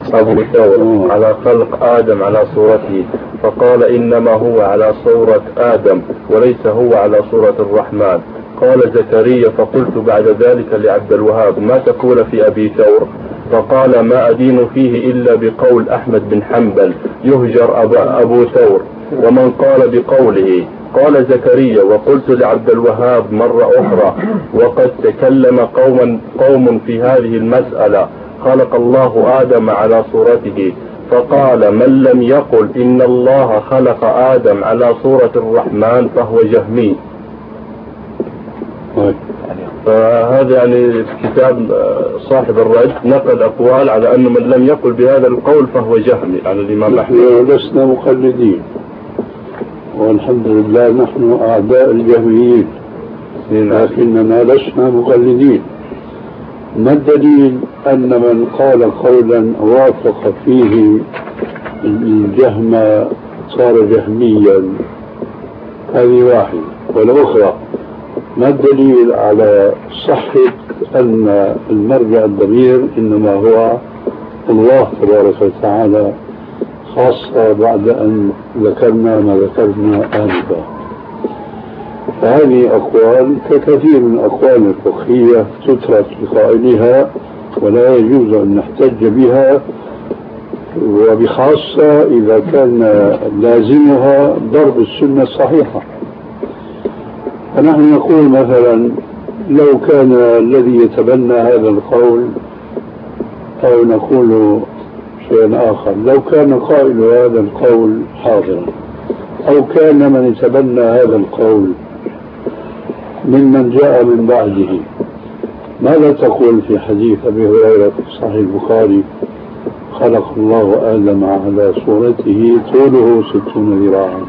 أبو ثور على خلق آدم على صورته، فقال إنما هو على صورة آدم وليس هو على صورة الرحمن. قال زكريا فقلت بعد ذلك لعبد الوهاب ما تقول في أبي ثور؟ فقال ما أدين فيه إلا بقول أحمد بن حنبل يهجر أبو ثور ومن قال بقوله. قال زكريا وقلت لعبد الوهاب مرة أخرى وقد تكلم قوم في هذه المسألة، خلق الله آدم على صورته، فقال من لم يقل إن الله خلق آدم على صورة الرحمن فهو جهمي. فهذا يعني كتاب صاحب الرد نقل أقوال على أن من لم يقل بهذا القول فهو جهمي على الإمام أحمد. لسنا مقلدين والحمد لله، نحن أعداء الجهميين لكننا لسنا مقلدين. ما الدليل أن من قال قولا وافق فيه الجهم صار جهميا؟ هذه واحدة. والأخرى ما الدليل على صحة أن المرجع الضمير إنما هو الله تبارك وتعالى، خاصة بعد أن ذكرنا ما ذكرنا آنفا؟ فهذه أقوال ككثير من الأقوال الفقهية تترك لقائلها ولا يجوز أن نحتج بها، وبخاصة إذا كان لازمها ضرب السنة الصحيحة. فنحن نقول مثلا لو كان الذي يتبنى هذا القول، أو نقول شيئا آخر، لو كان قائل هذا القول حاضرا، أو كان من يتبنى هذا القول ممن جاء من بعده، ماذا تقول في حديث أبي هريرة في صحيح البخاري خلق الله آدم على صورته طوله 60 ذراعا؟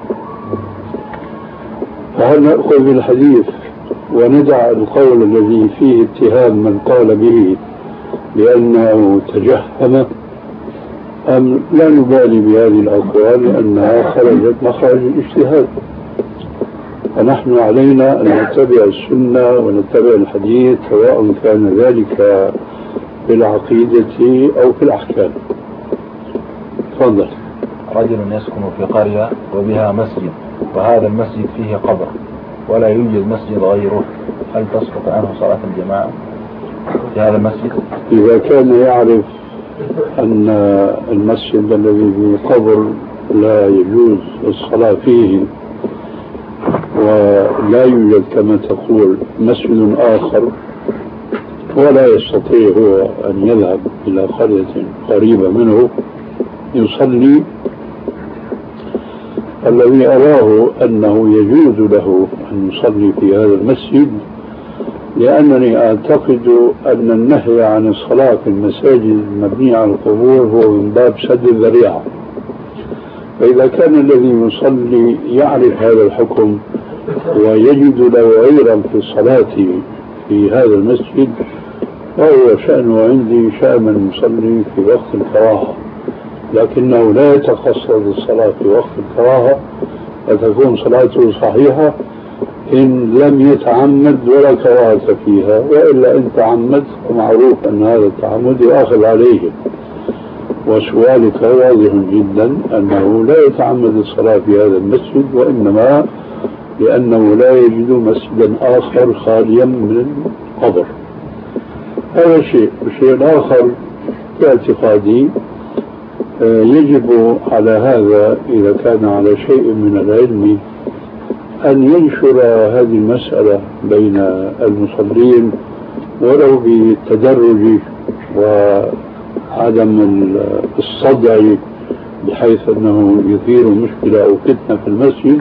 فهل نأخذ بالحديث وندع القول الذي فيه اتهام من قال به لأنه تجهم، أم لا نبالي بهذه الأقوال لأنها خرجت مخرج الاجتهاد؟ فنحن علينا أن نتبع السنة ونتبع الحديث سواء كان ذلك في العقيدة أو في الأحكام. تفضل. رجل يسكن في قرية وبها مسجد، وهذا المسجد فيه قبر ولا يوجد مسجد غيره، هل تسقط عنه صلاة الجماعة في هذا المسجد؟ إذا كان يعرف أن المسجد الذي فيه قبر لا يجوز الصلاة فيه، ولا يوجد كما تقول مسجد آخر، ولا يستطيع هو أن يذهب إلى قرية قريبة منه يصلي، الذي أراه أنه يجوز له أن يصلي في هذا المسجد، لأنني أعتقد أن النهي عن الصلاة في المساجد المبنية على القبور هو من باب سد الذريعة. فإذا كان الذي يصلي يعرف هذا الحكم ويجد له عذرا في الصلاة في هذا المسجد، فهو شأنه عندي شأن من يصلي في وقت الكراهة، لكنه لا يتقصد الصلاة في وقت الكراهة فتكون صلاته صحيحة إن لم يتعمد ولا كراهة فيها، وإلا إن تعمد ومعروف أن هذا التعمد يؤاخذ عليه. وسؤالك واضح جدا أنه لا يتعمد الصلاة في هذا المسجد، وإنما لأنه لا يجد مسجدا آخر خاليا من القبر. هذا شيء. والشيء الآخر في اعتقادي يجب على هذا إذا كان على شيء من العلم أن ينشر هذه المسألة بين المصلين ولو بالتدرج وعدم الصدع بحيث أنه يثير مشكلة أو فتنة في المسجد،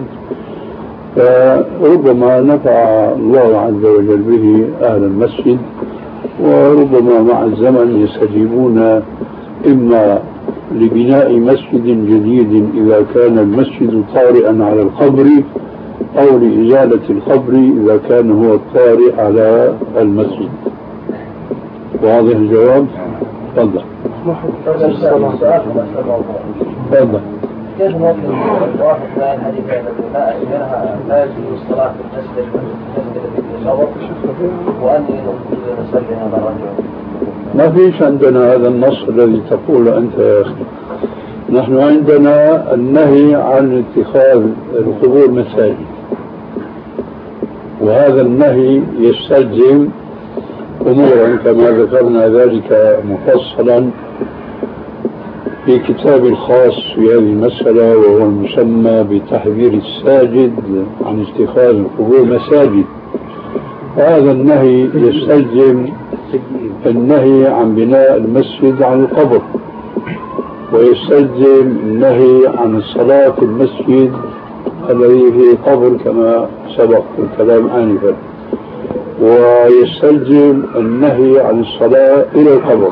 فربما نفع الله عز وجل به أهل المسجد، وربما مع الزمن يستجيبون إما لبناء مسجد جديد إذا كان المسجد طارئا على القبر، أو لإزالة القبر إذا كان هو الطارئ على المسجد. واضح الجواب؟ تفضل. تفضل. كيف ممكن الواحد مع الحديث الذي لا يجوز الصلاة في المسجد الذي في القبر وأن يصلي هذا الرجل؟ ما فيش عندنا هذا النص الذي تقوله أنت يا أخي. نحن عندنا النهي عن اتخاذ القبور مساجد، وهذا النهي يستلزم أمورا كما ذكرنا ذلك مفصلا في كتاب الخاص في هذه المسألة، وهو المسمى بتحذير الساجد عن اتخاذ القبور مساجد. هذا النهي يستلزم النهي عن بناء المسجد عن القبر، ويستلزم النهي عن الصلاة في المسجد الذي فيه قبر كما سبق في الكلام آنفا، ويستلزم النهي عن الصلاة إلى القبر.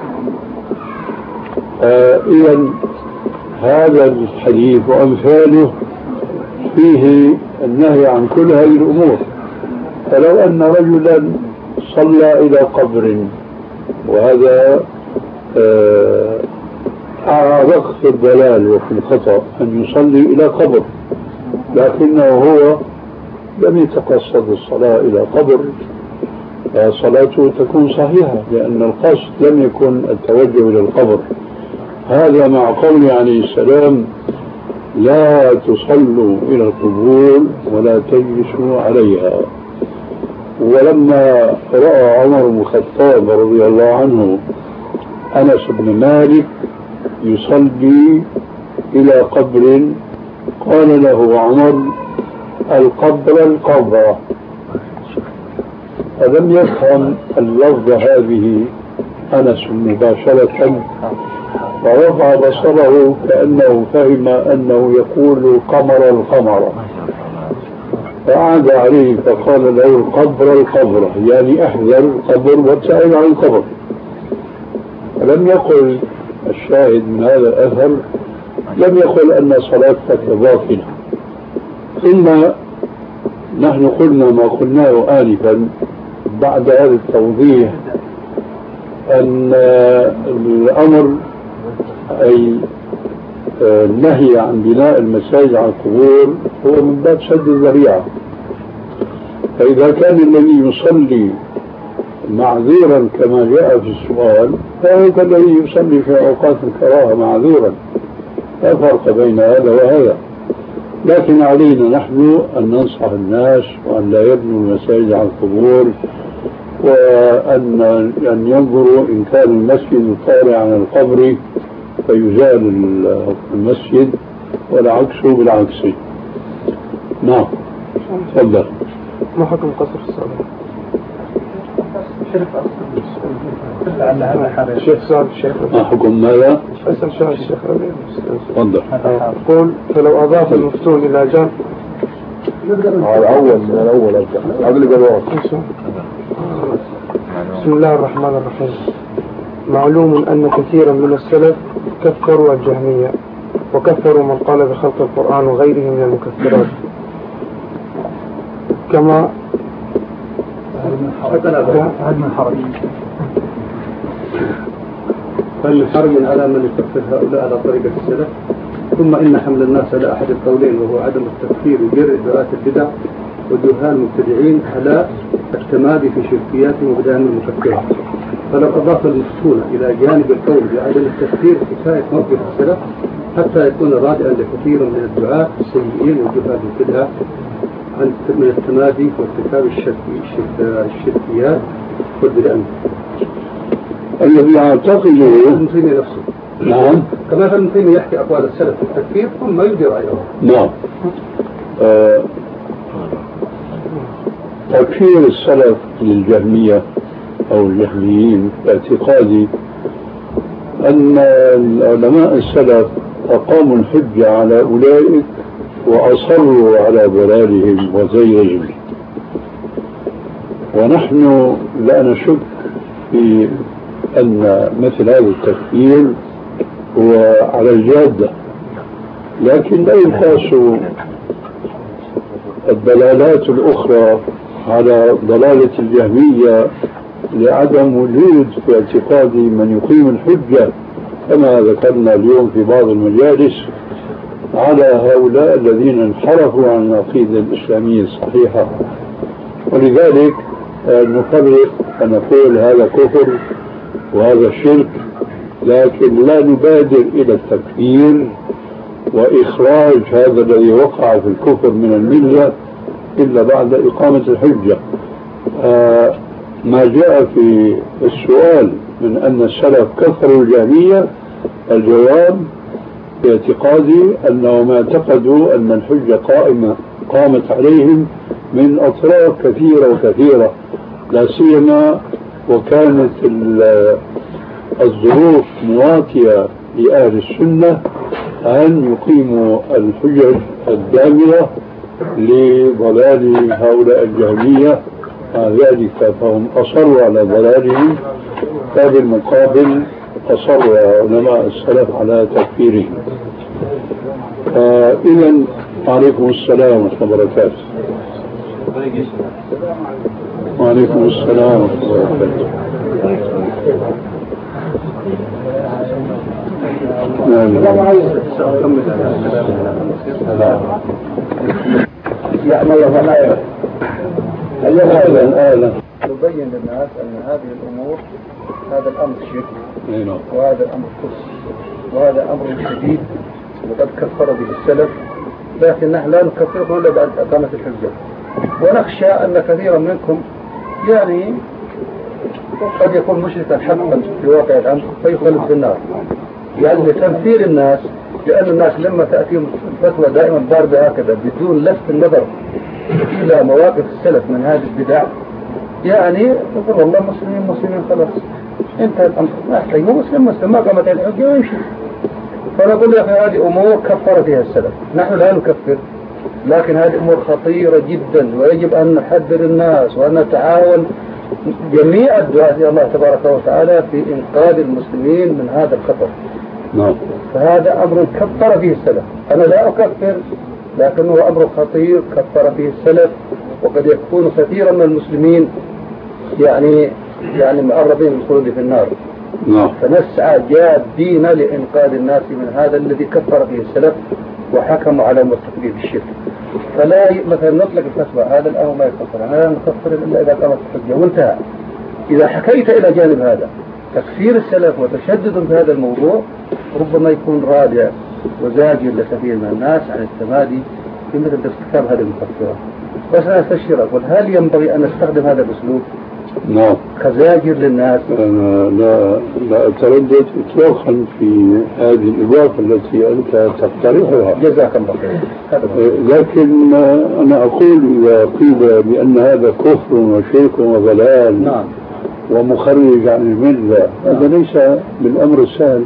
إذا هذا الحديث وأمثاله فيه النهي عن كل هذه الأمور. فلو أن رجلا صلى إلى قبر، وهذا أعرق في الضلال وفي الخطأ أن يصلي إلى قبر، لكنه هو لم يتقصد الصلاة إلى قبر، صلاته تكون صحيحة، لأن القصد لم يكن التوجه إلى القبر. هذا مع قوله عليه السلام: لا تصلوا إلى القبور ولا تجلسوا عليها. ولما رأى عمر بن الخطاب رضي الله عنه أنس بن مالك يصلي إلى قبر، قال له عمر: القبر القبر. فلم يفهم اللفظ هذه أنس مباشرة، ورفع بصره كأنه فهم أنه يقول قمر القمر، فعاد عليه فقال له: القبر القبر، يعني احذر القبر وابتعد عن القبر. فلم يقل الشاهد من هذا الأثر، لم يقل أن صلاتك باطلة، إلا نحن قلنا ما قلناه آنفا بعد هذا التوضيح، أن الأمر أي النهي عن بناء المساجد على القبور هو من باب سد الذريعة. فإذا كان الذي يصلي معذورا كما جاء في السؤال، فهو كالذي يصلي في أوقات الكراهة معذورا، لا فرق بين هذا وهذا. لكن علينا نحن أن ننصح الناس وأن لا يبنوا المساجد على القبور، وأن ينظروا إن كان المسجد طالع عن القبر فيزال المسجد، والعكس بالعكس. نعم، تفضل. ما حكم قصر الصلاة؟ الشيخ سعد الشيخ ما حكم ماذا؟ أسأل سؤال الشيخ تفضل. يقول: فلو أضاف المفتون إلى جان الأول من الأول قبل جواب. بسم الله الرحمن الرحيم. معلوم أن كثيرا من السلف كفروا الجهمية، وكفروا من قال بخلق القرآن وغيره من المكفرات، كما هل من حرج؟ هل من حرج على من يكفر هؤلاء على طريقة السلف؟ ثم إن حمل الناس على أحد القولين، وهو عدم التفكير وجرء دعاة البدع وجهال المبتدعين على التمادي في شركياتهم وبدعهم المكفرة. فلو أضاف المفتون إلى جانب القول بعدم التفكير كفاية موقف السلف حتى يكون رادعا لكثير من الدعاة السيئين وجهال البدع من التمادي وارتكاب الشركيات والبدع. الذي أعتقده ابن تيمية نفسه. نعم. كما ابن تيمية يحكي أقوال السلف في التكفير ثم يدير أيضا. نعم. تكفير السلف للجهمية أو الجهميين باعتقادي أن العلماء السلف أقاموا الحجة على أولئك وأصروا على ضلالهم وزيغهم، ونحن لا نشك في أن مثل هذا التكفير هو على الجادة، لكن لا يقاس الدلالات الأخرى على ضلالة الجهمية لعدم وجود في اعتقاد من يقيم الحجة كما ذكرنا اليوم في بعض المجالس على هؤلاء الذين انحرفوا عن العقيدة الإسلامية الصحيحة. ولذلك نفرق ونقول هذا كفر وهذا شرك، لكن لا نبادر إلى التكفير وإخراج هذا الذي وقع في الكفر من الملة إلا بعد إقامة الحجة. ما جاء في السؤال من أن السلف كفروا الجهمية، الجواب باعتقادي أنهم اعتقدوا أن الحجة قامت عليهم من أطراف كثيرة وكثيرة، لا سيما وكانت الظروف مواتية لأهل السنة أن يقيموا الحجج الدامرة لضلال هؤلاء الجهمية، مع ذلك فهم أصروا على ضلالهم، فبالمقابل أصر علماء السلف على تكفيرهم. إذا وعليكم السلام ورحمة الله وبركاته. وعليكم السلام ورحمة الله وبركاته. نبين للناس أن هذه الأمور، هذا الأمر شرك، وهذا الأمر كفر، وهذا أمر شديد وقد كفر به السلف، لكن نحن لا نكفره إلا بعد إقامة الحجة. ونخشى أن كثيرا منكم يعني قد يكون مشركا حقا في واقع الأمر فيخلد في النار، يعني لتنفير الناس، لأن الناس لما تأتيهم الفتوى دائما باردة هكذا بدون لفت النظر إلى مواقف السلف من هذه البدع، يعني يقول والله مسلمين خلاص انتهى الأمر، ما يحتاج مسلم ما قامت الحجة ويمشي. فنقول يا أخي هذه أمور كفر فيها السلف، نحن لا نكفر، لكن هذه أمور خطيرة جدا ويجب أن نحذر الناس وأن نتعاون جميع الدعاة إلى الله تبارك وتعالى في إنقاذ المسلمين من هذا الخطر. فهذا أمر كفر به السلف، أنا لا أكفر، لكنه أمر خطير كفر به السلف، وقد يكون كثيرا من المسلمين يعني مقربين بالخلود في النار. فنسعى جادين لإنقاذ الناس من هذا الذي كفر به السلف وحكموا على مرتكبيه بالشرك. فلا مثلا نطلق الفتوى هذا الأمر ما يكفر، أنا لا نكفر إلا إذا قامت الحجة وانتهى. إذا حكيت إلى جانب هذا تكفير السلف وتشدد في هذا الموضوع ربما يكون رادع وزاجر لكثير من الناس عن التمادي في مثل ارتكاب هذه المكفرات. بس أنا أستشير أقول هل ينبغي أن نستخدم هذا الأسلوب كزاجر للناس؟ أنا لا أتردد إطلاقا في هذه الإضافة التي أنت تقترحها، جزاك الله خير. لكن أنا أقول إذا قيل بأن هذا كفر وشرك وضلال ومخرج عن الملة، هذا ليس بالأمر السهل.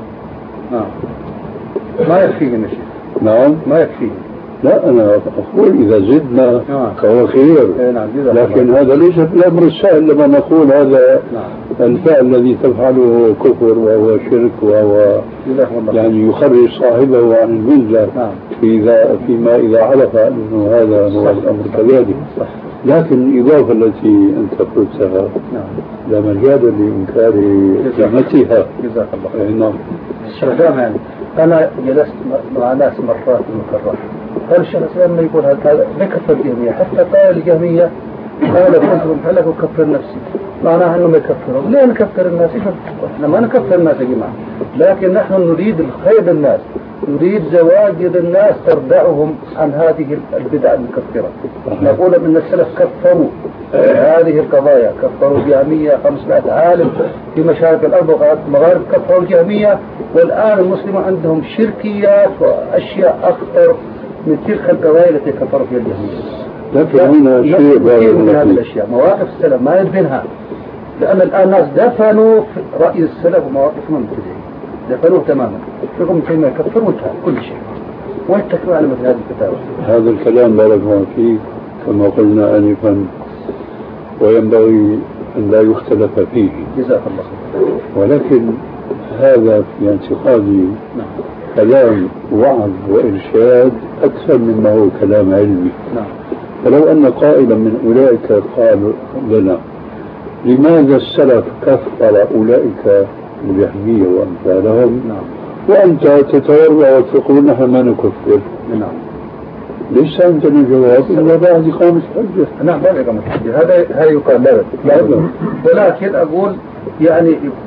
ما يكفيه مشي. ما يكفيه. لا أنا أقول إذا زدنا فهو خير، لكن هذا ليس بالأمر السهل لما نقول هذا الفعل الذي تفعله كفر وهو شرك وهو يعني يخرج صاحبه عن الملة فيما إذا عرف أنه هذا هو الأمر كذلك. لكن الإضافة التي أنت قلتها لا مجال لإنكار قيمتها. جزاك الله خير. أنا جلست مع ناس مرات مكررة، قال الشيخ الإسلام ما يقول هذا نكفر الجهمية، حتى قال الجهمية قال كنتم حلك وكفر نفسي، معناها أنه ما يكفرهم. ليه نكفر الناس؟ إحنا ما نكفر الناس يا جماعة، لكن نحن نريد الخير للناس، نريد زواجر الناس تردعهم عن هذه البدع المكفرة. نقول أن السلف كفروا هذه القضايا، كفروا الجهمية 500 عالم في مشارق الأرض ومغارب كفروا الجهمية، والآن المسلمون عندهم شركيات وأشياء أخطر من تلك القضايا التي كفروا فيها الجهمية. لكن هنا شيء من هذه الأشياء مواقف السلف ما يدفنها، لأن الآن الناس دفنوا في رأي السلف ومواقفهم المبتدعين، دفنوه تماما، فيكم كلمة يكفر وانتهى كل شيء، واتكلوا على مثل هذه الفتاوى. هذا الكلام بارك الله فيه كما قلنا آنفا، وينبغي أن لا يختلف فيه. جزاك الله خير. ولكن هذا في اعتقادي كلام وعظ وإرشاد أكثر مما هو كلام علمي. فلو أن قائلا من أولئك قال لنا لماذا السلف كفر أولئك الجهمية وأمثالهم وأنت تتورع وتقول نحن ما نكفر، ليس عندنا جواب إلا بعد إقامة الحجة. نعم بعد إقامة الحجة، هذا يقال لا، ولكن أقول يعني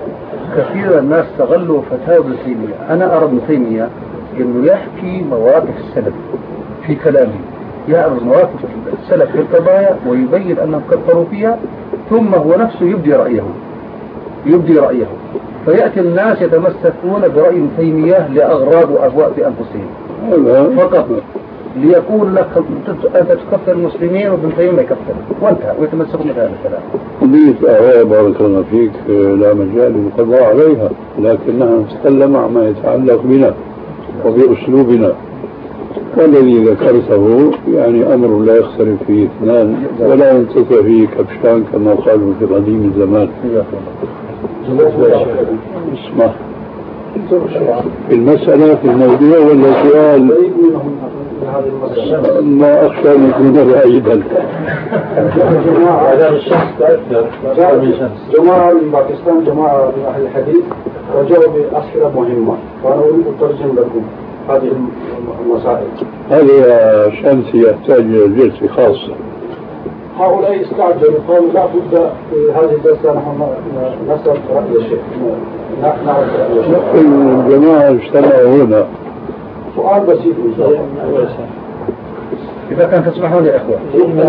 كثير الناس استغلوا فتاوى ابن تيمية. أنا أرى ابن تيمية إنه يحكي مواقف السلف في كلامه، يعرض مواقف السلف في القضايا ويبين أنهم كفروا فيها، ثم هو نفسه يبدي رأيه فيأتي الناس يتمسكون برأي ابن تيمية لأغراض وأهواء في أنفسهم فقط، ليقول لك أنت تكفر المسلمين وابن تيمية يكفر وانتهى، ويتمسكون بهذا الكلام. قضية أهواء بارك الله فيك لا مجال للقضاء عليها، لكنها نتكلم عما يتعلق بنا وبأسلوبنا، والذي ذكرته يعني أمر لا يختلف فيه اثنان ولا ينتفع فيه كبشان كما قالوا في قديم الزمان. اسمع المسألة في الموضوع ولا سؤال؟ ما أخشى أن يكون بعيدا. جماعة من باكستان، جماعة من أهل الحديث، وجاءوا بأسئلة مهمة، وأنا أريد أن أترجم لكم هذه المسائل. هذه شمس يحتاج إلى جلسة خاصة. هؤلاء استعجلوا قالوا لا بد في هذه الجلسة نحن نسأل رأي الشيخ، نعرف رأي الشيخ. الجماعة اجتمعوا هنا. سؤال بسيط إن شاء الله إذا كان تسمحوا لي أخوة.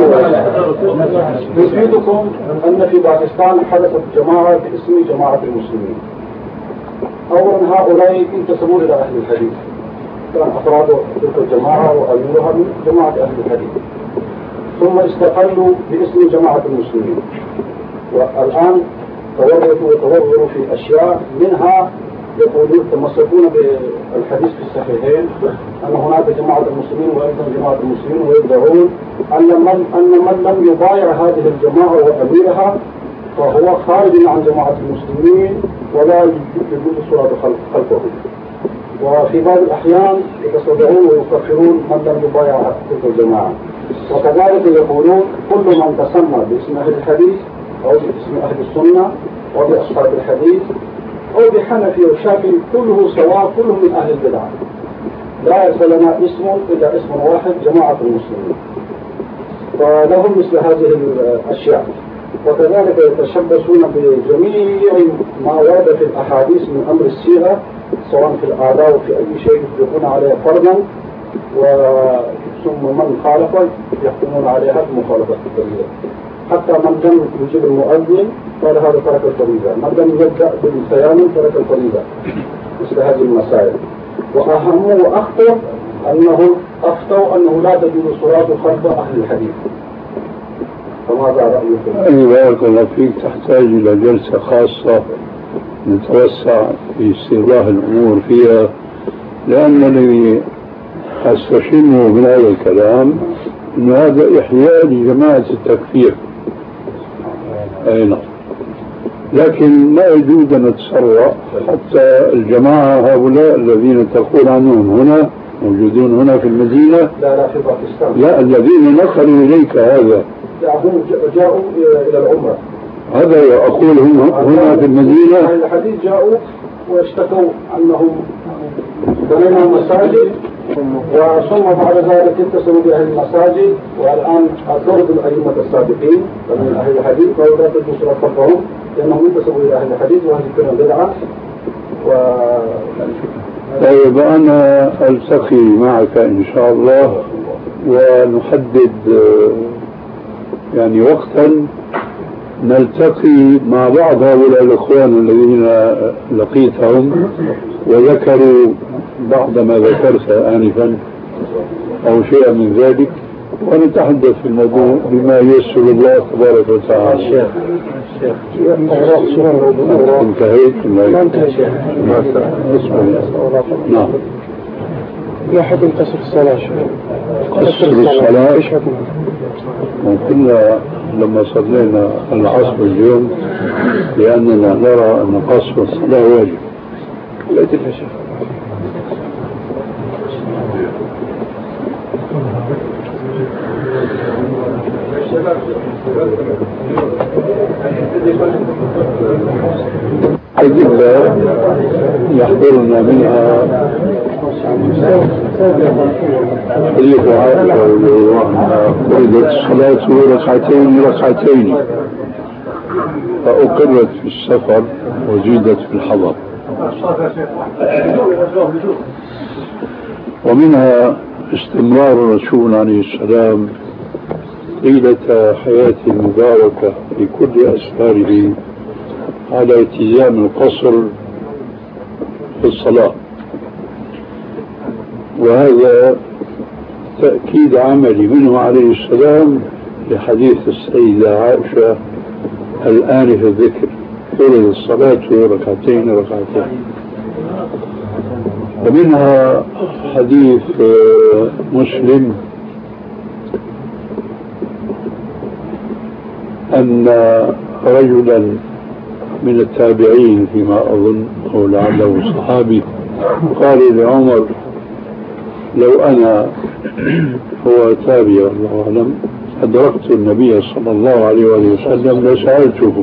نفيدكم أن في باكستان حدثت جماعة باسم جماعة المسلمين. أولا هؤلاء انتسبوا إلى أهل الحديث، كان أفراد تلك الجماعة وأميرها من جماعة أهل الحديث، ثم استقلوا باسم جماعة المسلمين، والآن تورطوا في أشياء منها يقولون تمسكون بالحديث في الصحيحين أن هناك جماعة المسلمين وأيضا جماعة المسلمين، ويدعون أن من لم يبايع هذه الجماعة وأميرها فهو خارج عن جماعة المسلمين ولا يجوز الصلاة خلفه. وفي بعض الأحيان يتصدعون ويكفرون من لم يبايع تلك الجماعة. وكذلك يقولون كل من تسمى باسم أهل الحديث أو باسم أهل السنة وبأصحاب الحديث أو بحنفي وشافعي كله سواء، كله من أهل البدع، لا يصل لنا اسم إلا اسم واحد جماعة المسلمين. فلهم مثل هذه الأشياء. وكذلك يتشبثون بجميع ما ورد في الأحاديث من أمر السيرة سواء في الآداء وفي أي شيء يطلقون عليه فرضا، ثم من خالف يحكمون عليها بمخالفة الفريضة. حتى من لم يجيب المؤذن قال هذا ترك الفريضة، من لم يبدأ بالتيامن ترك الفريضة، مثل هذه المسائل. وأهم وأخطر أنهم أفتوا أنه لا تجوز الصلاة خلف أهل الحديث. فماذا رأيكم؟ بارك الله فيك، تحتاج إلى جلسة خاصة نتوسع في استيضاح الأمور فيها، لأنني أستشمه من هذا الكلام أن هذا إحياء لجماعة التكفير. أي نعم، لكن لا يجوز أن نتسرع حتى الجماعة هؤلاء الذين تقول عنهم هنا موجودون هنا في المدينة. لا في باكستان. لا، الذين نقلوا إليك هذا هم جاءوا إلى العمرة. هذا أقول هم هنا في المدينة. الحديث جاءوا واشتكوا أنهم بنينا مساجد، وثم بعد ذلك اتصلوا بأهل المساجد، والآن أطردوا الأئمة السابقين من أهل الحديث قالوا لا تجوز خلفهم لأنهم انتسبوا إلى أهل الحديث وهذه كلها بدعة. طيب أنا ألتقي معك إن شاء الله ونحدد يعني وقتا نلتقي مع بعض هؤلاء الأخوان الذين لقيتهم وذكروا بعض ما ذكرت آنفا أو شيئا من ذلك، ونتحدث في الموضوع بما ييسر الله تبارك وتعالى. انتهيت؟ نعم. يحب قصر الصلاة. قصر الصلاة وكنا لما صلينا العصر اليوم لأننا نرى أن قصر الصلاة واجب. لا تلك شيء. أدلة يحضرنا منها حديث عائشة رضي الله عنها قلت الصلاة ركعتين فأقرت في السفر وزيدت في الحضر. ومنها استمرار الرسول عليه السلام طيلة حياته المباركة في كل أسفاره على التزام القصر في الصلاة، وهذا تأكيد عملي منه عليه السلام لحديث السيدة عائشة الآن في الذكر: فرض الصلاة ركعتين ركعتين. ومنها حديث مسلم أن رجلا من التابعين فيما أظن أو لعله صحابي قال لعمر: لو أنا، هو تابع الله أعلم، أدركت النبي صلى الله عليه وسلم لسألته.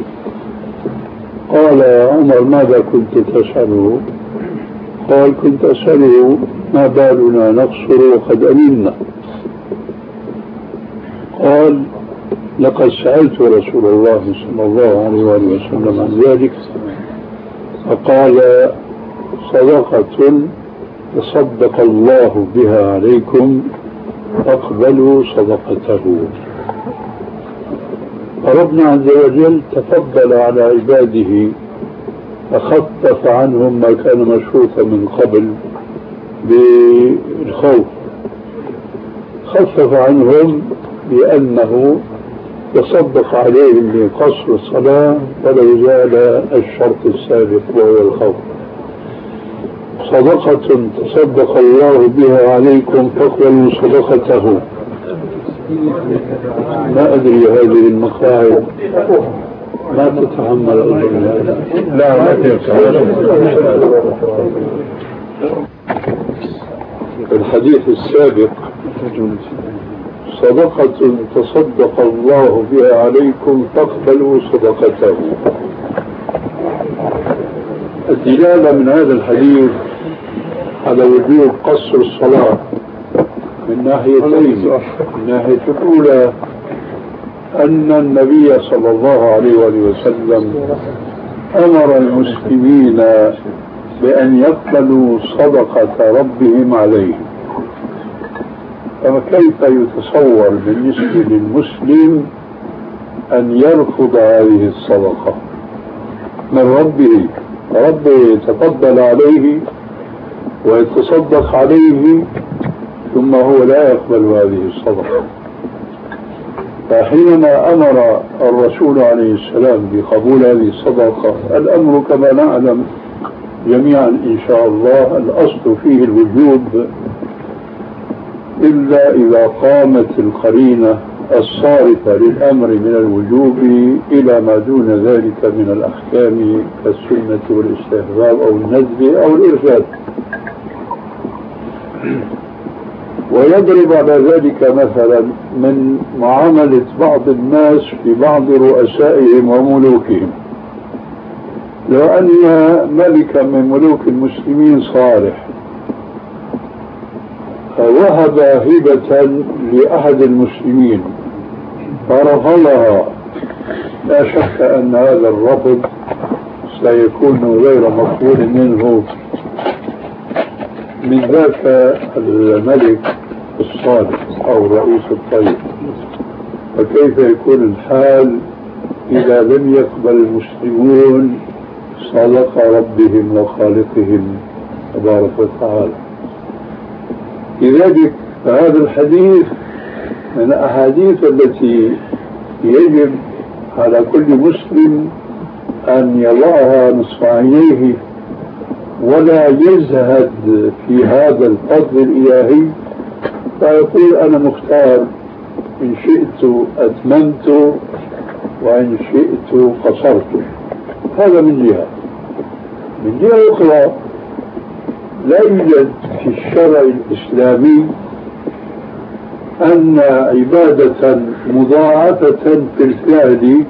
قال عمر: ماذا كنت تسأله؟ قال: كنت أسأله ما بالنا نقصر وقد أمنا. قال: لقد سألت رسول الله صلى الله عليه وسلم عن ذلك فقال: صدقة تصدق الله بها عليكم فاقبلوا صدقته. ربنا عز وجل تفضل على عباده فخفف عنهم ما كان مشروطا من قبل بالخوف، خفف عنهم بأنه يصدق عليهم بقصر الصلاة ولا يزال الشرط السابق وهو الخوف. صدقة تصدق الله بها عليكم فاقبلوا صدقته. ما أدري هذه المقاعد ما تتحمل هذا. لا ما تتحمل. الحديث السابق: صدقة تصدق الله بها عليكم فاقبلوا صدقته. الدلالة من هذا الحديث على وجوب قصر الصلاة من ناحيتين. الناحية الأولى أن النبي صلى الله عليه وسلم أمر المسلمين بأن يقبلوا صدقة ربهم عليهم، فكيف يتصور بالنسبة للمسلم أن يرفض هذه الصدقة من ربه؟ ربه يتفضل عليه ويتصدق عليه ثم هو لا يقبل هذه الصدقة. فحينما أمر الرسول عليه السلام بقبول هذه الصدقة، الأمر كما نعلم جميعا إن شاء الله الأصل فيه الوجوب إلا إذا قامت القرينة الصارفة للأمر من الوجوب إلى ما دون ذلك من الأحكام كالسنة والاستحباب أو الندب أو الإرشاد. ويضرب على ذلك مثلا من معاملة بعض الناس في بعض رؤسائهم وملوكهم. لو أن ملكا من ملوك المسلمين صالح وهب هبة لأحد المسلمين فرفضها، لا شك أن هذا الرفض سيكون غير مقبول منه من ذاك الملك الصالح أو رئيس الطيب. فكيف يكون الحال إذا لم يقبل المسلمون صدق ربهم وخالقهم تبارك وتعالى؟ لذلك فهذا الحديث من الأحاديث التي يجب على كل مسلم أن يضعها نصب عينيه ولا يزهد في هذا الفضل الإلهي، فيقول أنا مختار، إن شئت أتممت وإن شئت قصرت. هذا من جهة. من جهة أخرى لا يوجد في الشرع الإسلامي أن عبادة مضاعفة في الفعل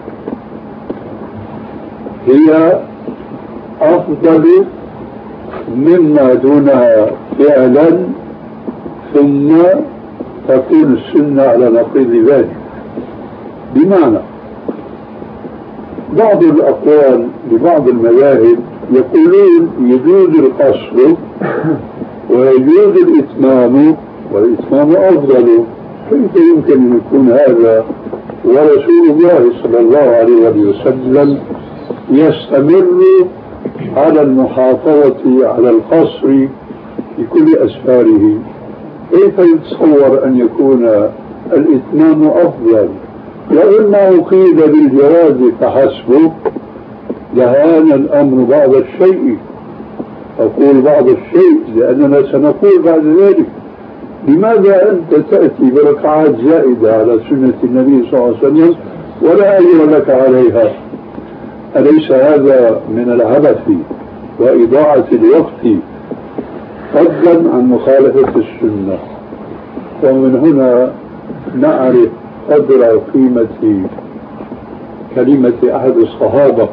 هي أفضل مما دونها فعلا ثم تكون السنة على نقيض ذلك. بمعنى بعض الأقوال لبعض المذاهب يقولون يجوز القصر ويجوز الإتمام والإتمام أفضل. كيف يمكن أن يكون هذا ورسول الله صلى الله عليه وسلم يستمر على المحافظة على القصر في كل أسفاره؟ كيف يتصور أن يكون الإتمام أفضل؟ لأنه قيل بالجواز فحسبه لهان الأمر بعض الشيء. أقول بعض الشيء لأننا سنقول بعد ذلك لماذا أنت تأتي بركعات زائدة على سنة النبي صلى الله عليه وسلم ولا أجر لك عليها؟ أليس هذا من العبث وإضاعة الوقت فضلا عن مخالفة السنة؟ ومن هنا نعرف قدر قيمة كلمة أحد الصحابة،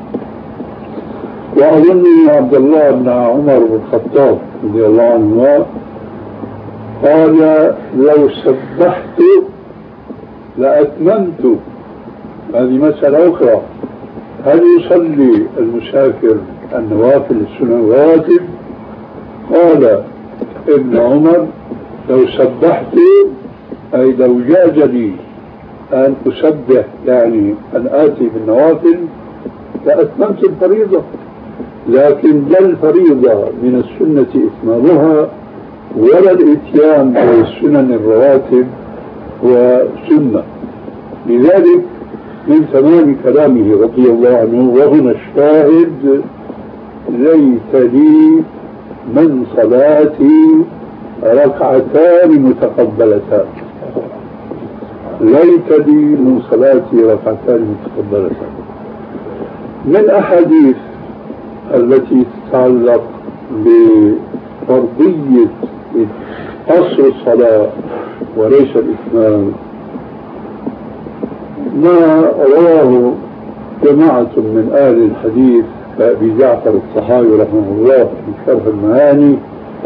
وأظن عبد الله بن عمر بن الخطاب رضي الله عنه قال لو سبحت لأتممت. هذه مسألة أخرى، هل يصلي المسافر النوافل السنن الرواتب؟ قال ابن عمر لو سبحت أي لو جازني أن أسبح يعني أن آتي بالنوافل لأتممت الفريضة، لكن لا الفريضة من السنة إتمامها ولا الإتيان بالسنن الرواتب وسنة. لذلك من تمام كلامه رضي الله عنه وهنا الشاهد ليت لي من صلاتي ركعتان متقبلتان، ليت لي من صلاتي ركعتان متقبلتان. من أحاديث التي تتعلق بفرضية قصر الصلاة وليس الإتمام ما رواه جماعة من أهل الحديث كأبي جعفر الطحاوي رحمه الله في شرح المعاني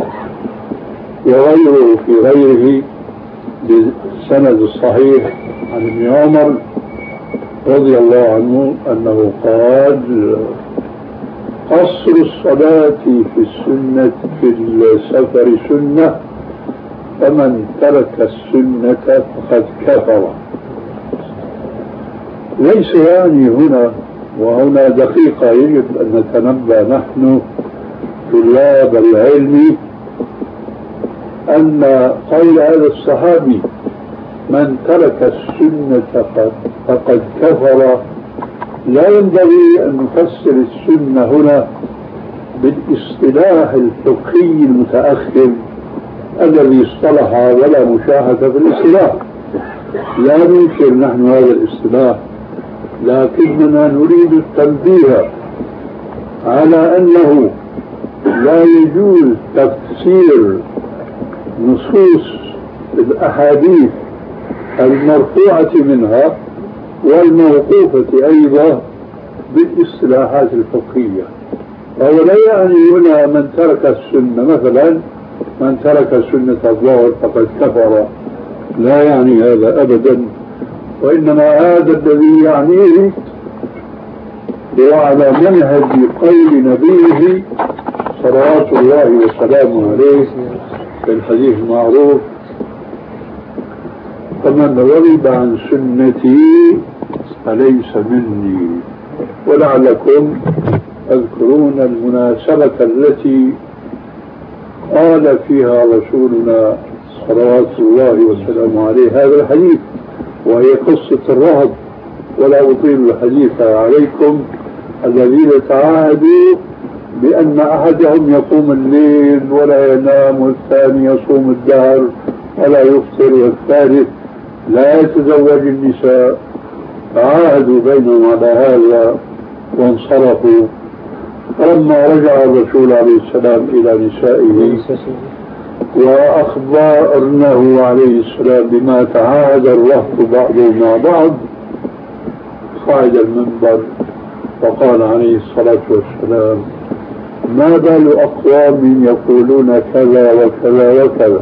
وغيره في غيره بالسند الصحيح عن ابن عمر رضي الله عنه أنه قال قصر الصلاة في السنة في السفر سنة، فمن ترك السنة فقد كفر. ليس يعني هنا، وهنا دقيقة يجب أن نتنبه نحن طلاب العلم، أن قول هذا الصحابي من ترك السنة فقد كفر لا ينبغي أن نفسر السنة هنا بالاصطلاح الفقهي المتأخر الذي اصطلح ولا مشاهدة في الاصطلاح. لا ننكر نحن هذا الاصطلاح، لكننا نريد التنبيه على أنه لا يجوز تفسير نصوص الأحاديث المرفوعة منها والموقوفة أيضا بالاصطلاحات الفقهية. وهو لا يعني هنا من ترك السنة، مثلا من ترك سنة الظهر فقد كفر، لا يعني هذا أبدا، وإنما هذا الذي يعنيه هو على منهج قول نبيه صلوات الله وسلامه عليه في الحديث المعروف فمن رغب عن سنتي فليس مني. ولعلكم تذكرون المناسبة التي قال فيها رسولنا صلوات الله وسلامه عليه هذا الحديث، وهي قصة الرهب. ولا أطيل الحديث عليكم الذين تعاهدوا بأن أحدهم يقوم الليل ولا ينام والثاني يصوم الدهر ولا يفطر والثالث لا يتزوج النساء، تعاهدوا بينهم على هذا وانصرفوا. فلما رجع الرسول عليه السلام إلى نسائه وأخبرنه عليه السلام بما تعاهد الرهط بعضهم مع بعض، صعد المنبر وقال عليه الصلاة والسلام ما بال أقوام يقولون كذا وكذا وكذا،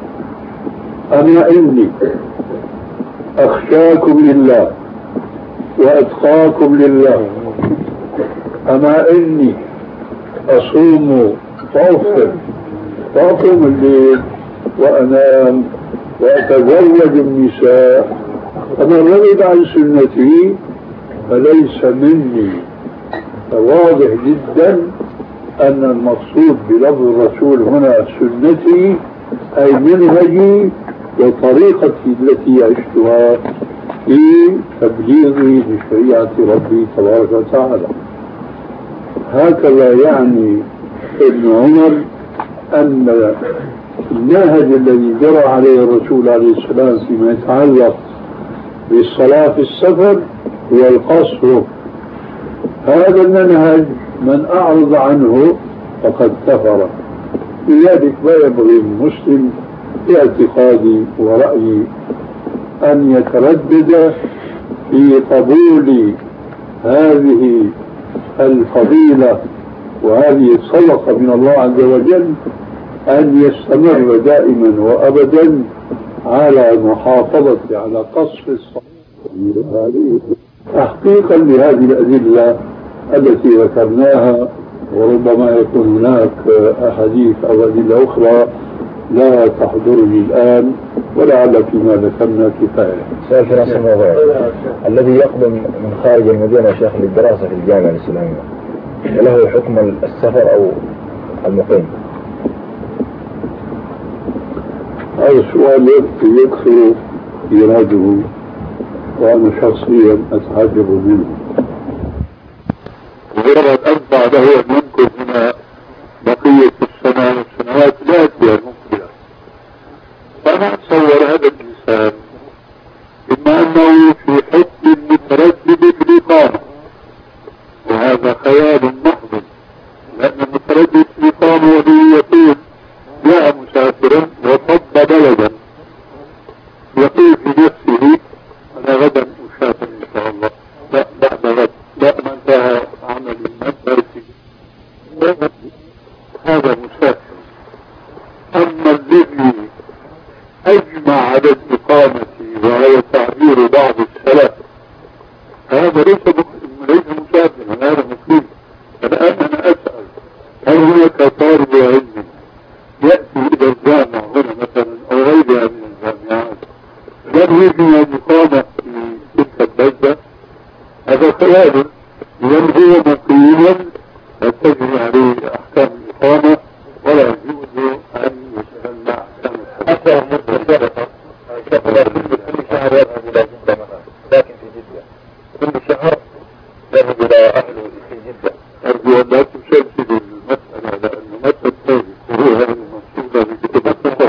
أما إني أخشاكم لله وأتقاكم لله. أما إني أصوم وأفطر وأقوم الليل وأنام وأتزوج النساء، فمن رغب عن سنتي فليس مني. فواضح جدا أن المقصود بلفظ الرسول هنا سنتي أي منهجي وطريقتي التي عشتها في تبليغي لشريعة ربي تبارك وتعالى. هكذا يعني ابن عمر أن النهج الذي جرى عليه الرسول عليه السلام فيما يتعلق بالصلاة في السفر هو القصر. هذا المنهج من أعرض عنه فقد كفر. لذلك لا ينبغي المسلم في اعتقادي ورأيي أن يتردد في قبول هذه الفضيلة وهذه الصدقة من الله عز وجل، أن يستمر دائما وأبدا على المحافظة على قصر الصلاة. تحقيقا لهذه الأدلة التي ذكرناها، وربما يكون هناك أحاديث أو أدلة أخرى لا تحضرني الآن ولعل فيما ذكرنا كفاية. سؤال في نفس الموضوع، الذي يقدم من خارج المدينة شيخ للدراسة في الجامعة الإسلامية له حكم السفر أو المقيم؟ هذا السؤال يكثر إيراده وأنا شخصيا أتعجب منه. مجرد أنفع له أن يمكن هنا بقية السنة والسنوات الآتية المقبلة. فأنا أتصور هذا الإنسان إما أنه في حكم متردد في الإقامة، وهذا خيال محض، لأن المتردد في الإقامة وهو يقول جاء مسافرا وصب بلدا، يقول في نفسه أنا غدا أسافر إن شاء الله، لا بعد غد، لا ما انتهى عمل المدرسة، هذا مسافر. أما الذي أجمع على الإقامة وهو تعبير بعض السلف هذا ليس مسافر، هذا مقيم. الآن أنا أسأل هل هناك طالب علم يأتي إلى الجامعة هنا مثلا أو غيرها من الجامعات لم يجد الإقامة في تلك البلدة؟ هذا خيال. لم هو مقيما تجري عليه أحكام الإقامة ولا يجوز أن يستغل أحكام الإقامة. كل شهر يذهب إلى جدة مثلا، لكن في جدة كل شهر يذهب إلى أهله في جدة. أرجو أن لا تشكل المسألة لأنه ما تتجه فروها المنصوبة بكتب الفقه.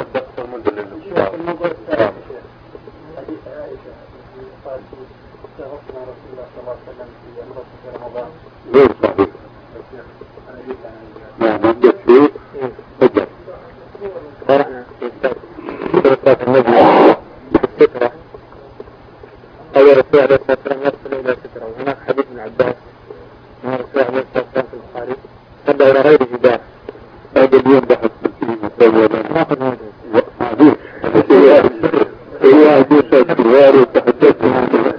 غير صحيح. نعم عندك شيء؟ تفضل. قرأنا في دراسات النبي السترة أو الرسول عليه الصلاة والسلام يرسل إلى السترة، وهناك حديث من عباس من الرسول عليه الصلاة والسلام في البخاري تبع إلى غير جدار. هذا اليوم بحث فيه مثلا ما قد موجود. معذور. هو حديث الكبار وتحدثت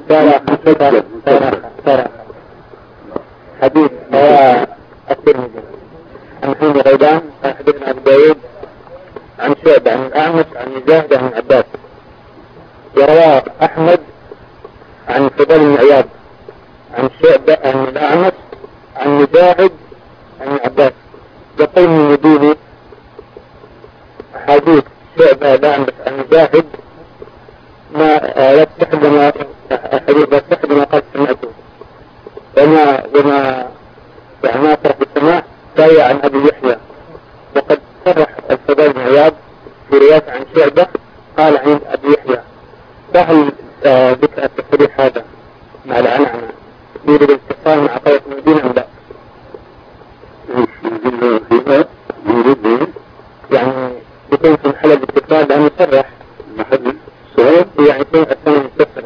ترى حديث رواه الترمذي عن حين غيبان قال حدثنا أبو داود عن شعبة عن الأعمش عن مجاهد عن عباس، ورواه أحمد عن فضل بن عياض عن شعبة عن الأعمش عن مجاهد عن عباس. يقول من يدوني حديث شعبة الأعمش عن مجاهد ما لا تستحب حديث لا تستحب ما قد سمعته وما يعني ما صرح بالسماع جاي عن أبي يحيى. وقد صرح الفضل بن عياض في رواية عن شعبة قال عن أبي يحيى. فهل ذكر التصريح هذا مع العنعنة يريد الاتصال مع قوة المدينة أم لا؟ يعني يكون في محل الاتصال لأنه صرح محل السؤال يعني يكون الثاني متصل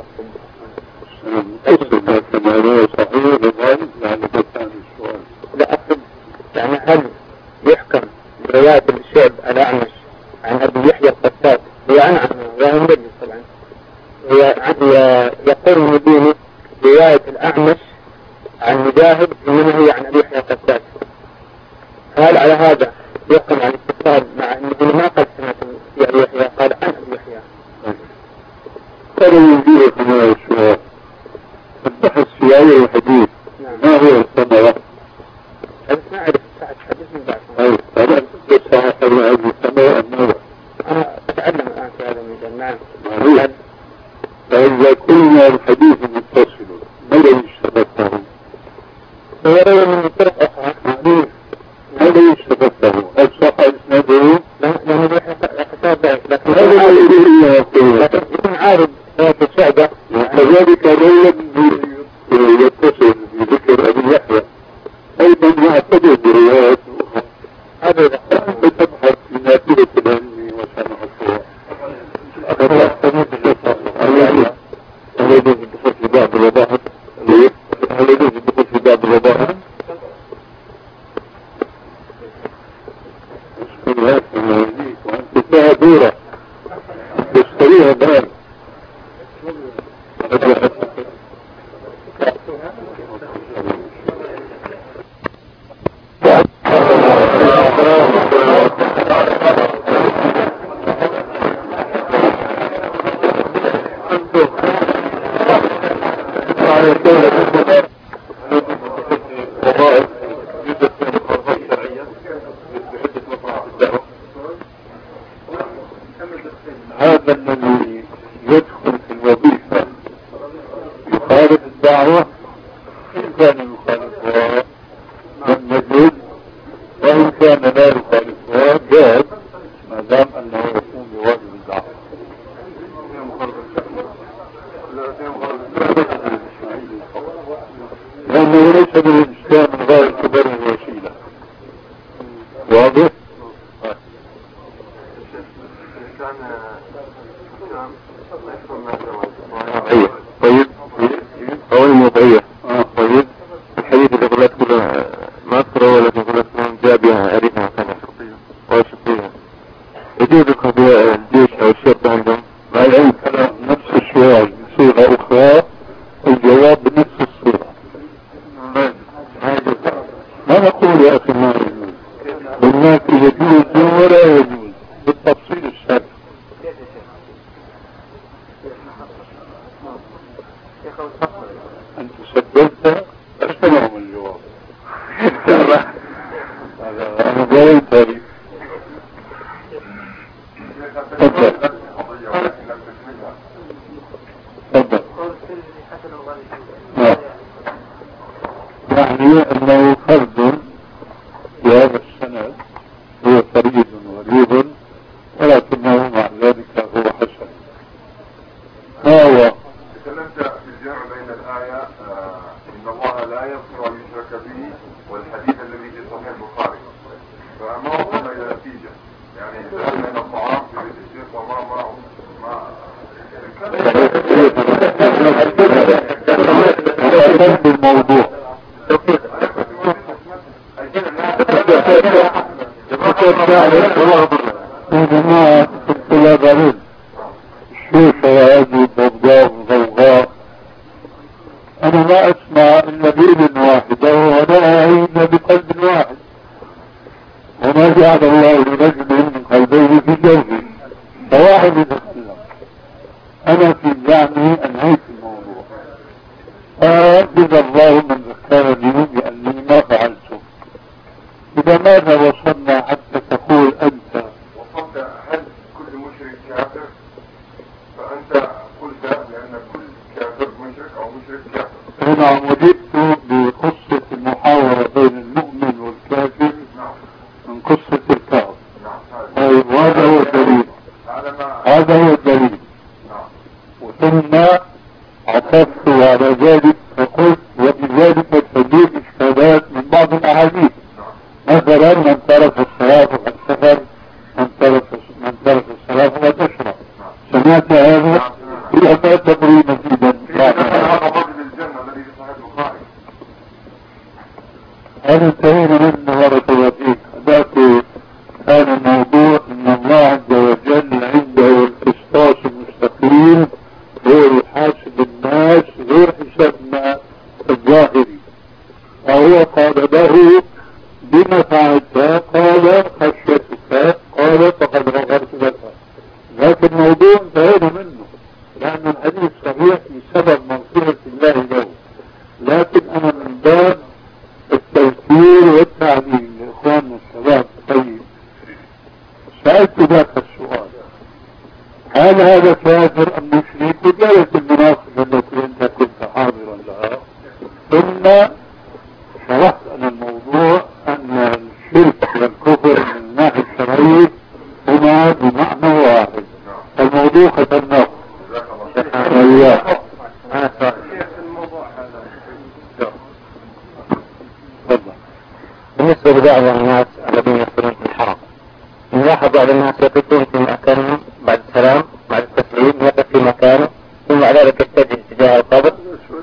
لا أقصد يعني هل يحكم برواية الشعب الأعمش عن أبي يحيى القتاد هي عنعنة وهي مجلس طبعا، هي يقول المديني رواية العلم يعتبر بروايات هذا بتبحث في نافذة العلم وسنحطها هل يجوز الدخول في بعض الوظائف؟ هل يجوز الدخول في بعض الوظائف؟ وأنت فيها دورة تشتريها الآن هذا الذي يدخل في الوظيفة يخالف الدعوة إن كان يخالفها لم يجوز وإن كان لا يخالفها جاز ما دام أنه يقوم بواجب الدعوة. لأنه ليس بالإسلام من غير كبر الوسيلة. واضح؟ طيب أولا وضعية طيب الحديث اللي قلت كلها ما أذكر ولكن قلت من جاء بها أريدها كان شخصية أو شخصية يجوز القضاء الجيش أو الشرطة عندهم مع العلم كان نفس السؤال بصيغة أخرى الجواب بنفس الصيغة ما نقول يا أخي ما يجوز هناك يجوز ولا يجوز بالتفصيل السابق. أنت سببت أستمعهم الجواب أنا جاي تاريخ تفضل يعني أنه فرد في هذا السند هو فريد غريب ولكنه مع ذلك هو حسن. ما هو تكلمت في الجمع بين الآية إن الله لا يغفر أن يشرك به والحديث الذي في صحيح البخاري فما وصلنا إلى نتيجة يعني ذهبنا إلى الطعام في بيت الشيخ وما الموضوع يا جماعة الطلاب عليهم شوف هذه الضوضاء والغوغاء أنا لا أسمع إلا بإذن واحدة ولا أعين بقلب واحد وما جعل الله لرجل من قلبين في جوفه فواحد يتكلم. أنا في زعمي أنهيت الموضوع فجزا الله من ذكرني بأني ما فعلته. إذا ماذا وصلنا حتى تقول أنت وصلت هل كل مشرك كافر فأنت قلت لأن كل كافر مشرك أو مشرك كافر. هنا وجدت بقصة المحاورة بين المؤمن والكافر من قصة الكهف. طيب وهذا هو الدليل هذا هو الدليل ثم عطفت على ذلك فقلت وبذلك تزيد إشكالات من بعض الأحاديث مثلا من ترك الصلاة فقد كفر من ترك الصلاة فقد أشرك. سمعت هذا في أفات تبري مزيدا هذا انتهينا منه ورد وفيك ذاته كان الموضوع ان الله عز وجل عنده القسطاس المستقيم هو يحاسب الناس غير حسابنا الظاهري فهو قال له بما فعلت قال خشيتك قال فقد غفرت لك. لكن الموضوع انتهينا منه لأن الحديث صحيح بسبب مغفرة الله له لكن أنا من باب التذكير والتعليم لإخواننا الشباب. طيب سألت ذاك السؤال هل هذا كافر أم مشرك وجاءت المناقشة التي أنت كنت حاضرا لها ثم شرحت أنا الموضوع أن الشرك والكفر من الناحية الشرعية هما بمعنى واحد. الموضوع ختمناه وإياه تفضل. بالنسبة لبعض الناس الذين يصلون في الحرم نلاحظ بعض الناس يقفون في مكانهم بعد السلام بعد التسليم يقف في مكانه ثم بعد ذلك يتجه اتجاه القبر.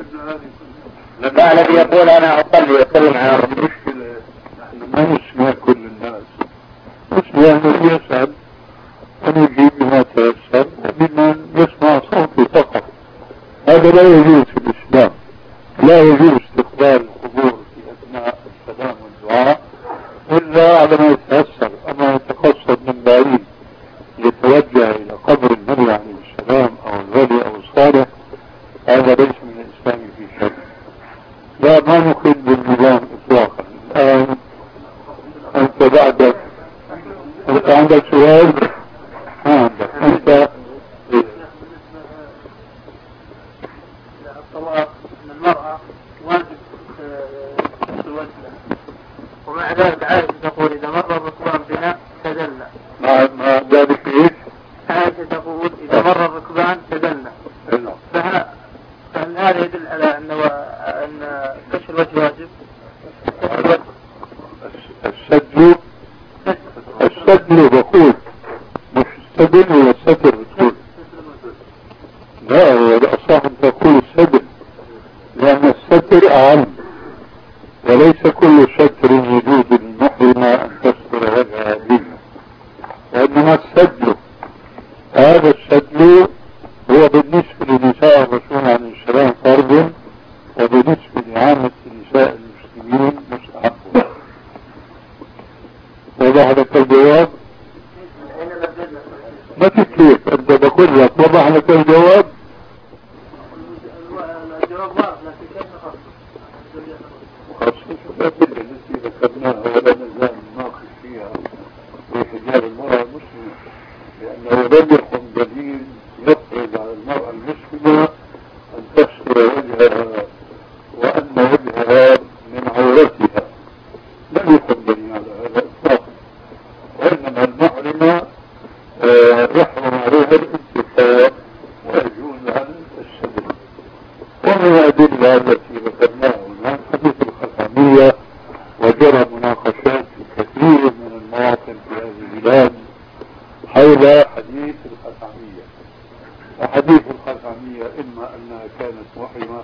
لا الذي يقول أنا أصلي وأسلم على الرسول. ما نسمع كل الناس، نسمع من يسأل أن يجيب بما تيسر وممن يسمع صوتي فقط. هذا لا يجوز في الإسلام، لا يجوز استقبال القبور في أثناء السلام والدعاء إلا على ما يتيسر. أما يتقصد من بعيد يتوجه إلى قبر النبي عليه السلام أو الولي أو الصالح هذا ليس من الإسلام في شيء. لا ما نخل بالنظام إطلاقا. الآن أنت بعدك أنت عندك سؤال؟ عندك أنت الطواف من المرأة واجب الوجه، ومع ذلك عائشة تقول إذا مر الركبان بنا تدلى. مع ذلك إيش؟ عائشة تقول إذا مر الركبان تدلى. فهل هذا يدل على أن كشف الوجه واجب؟ السدل بقول مش السدل ولا الستر بتقول. لا الأصح أن تقول السدل لأن الستر أعم، وليس كل ستر يجوز للمحرمة أن تستر وجهها به، وإنما السدل هذا السدل هو بالنسبة لنساء الرسول عليه السلام فرض، وبالنسبة لعامة نساء المسلمين مستحب. وضح لك الجواب؟ ما تكيف أنت بقول لك وضح لك الجواب؟ الجواب واضح لكن كيف خاصة التي ذكرناها ولا نزال نناقش فيها في حجاب المرأة المسلمة، لأنه لم يكن دليل يفرض على المرأة المسلمة أن تستر وجهها وأن وجهها من عورتها، لم يكن دليل على هذا إطلاقا. وإنما المحرمة يحرم عليها الانتقاء ويجوز عن السبيل. ومن الأدلة التي ذكرناها هناك حديث الخثامية، وجرى مناقشات في كثير من المواطن في هذه البلاد حول حديث الخثامية. وحديث الخثامية إما أنها كانت محرمة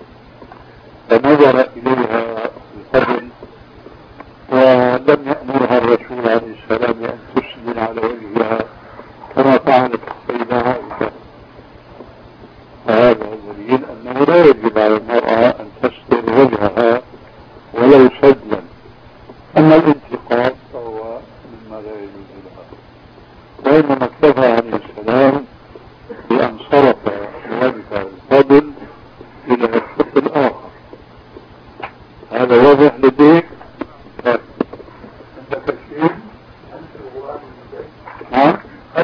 فنظر إليها القبل ولم يأمرها الرسول عليه السلام أن تسجل على وجهها كما فعلت السيدة عائشة، فهذا دليل أنه لا يجب على المرأة أن تستر وجهها ولو سجلا. أما الانتقاد فهو مما لا يجوز لها. وإنما اكتفى عليه السلام بأن صرف وجه القبل إلى الشق الآخر. هذا واضح لديك؟ عندك شيء؟ ها؟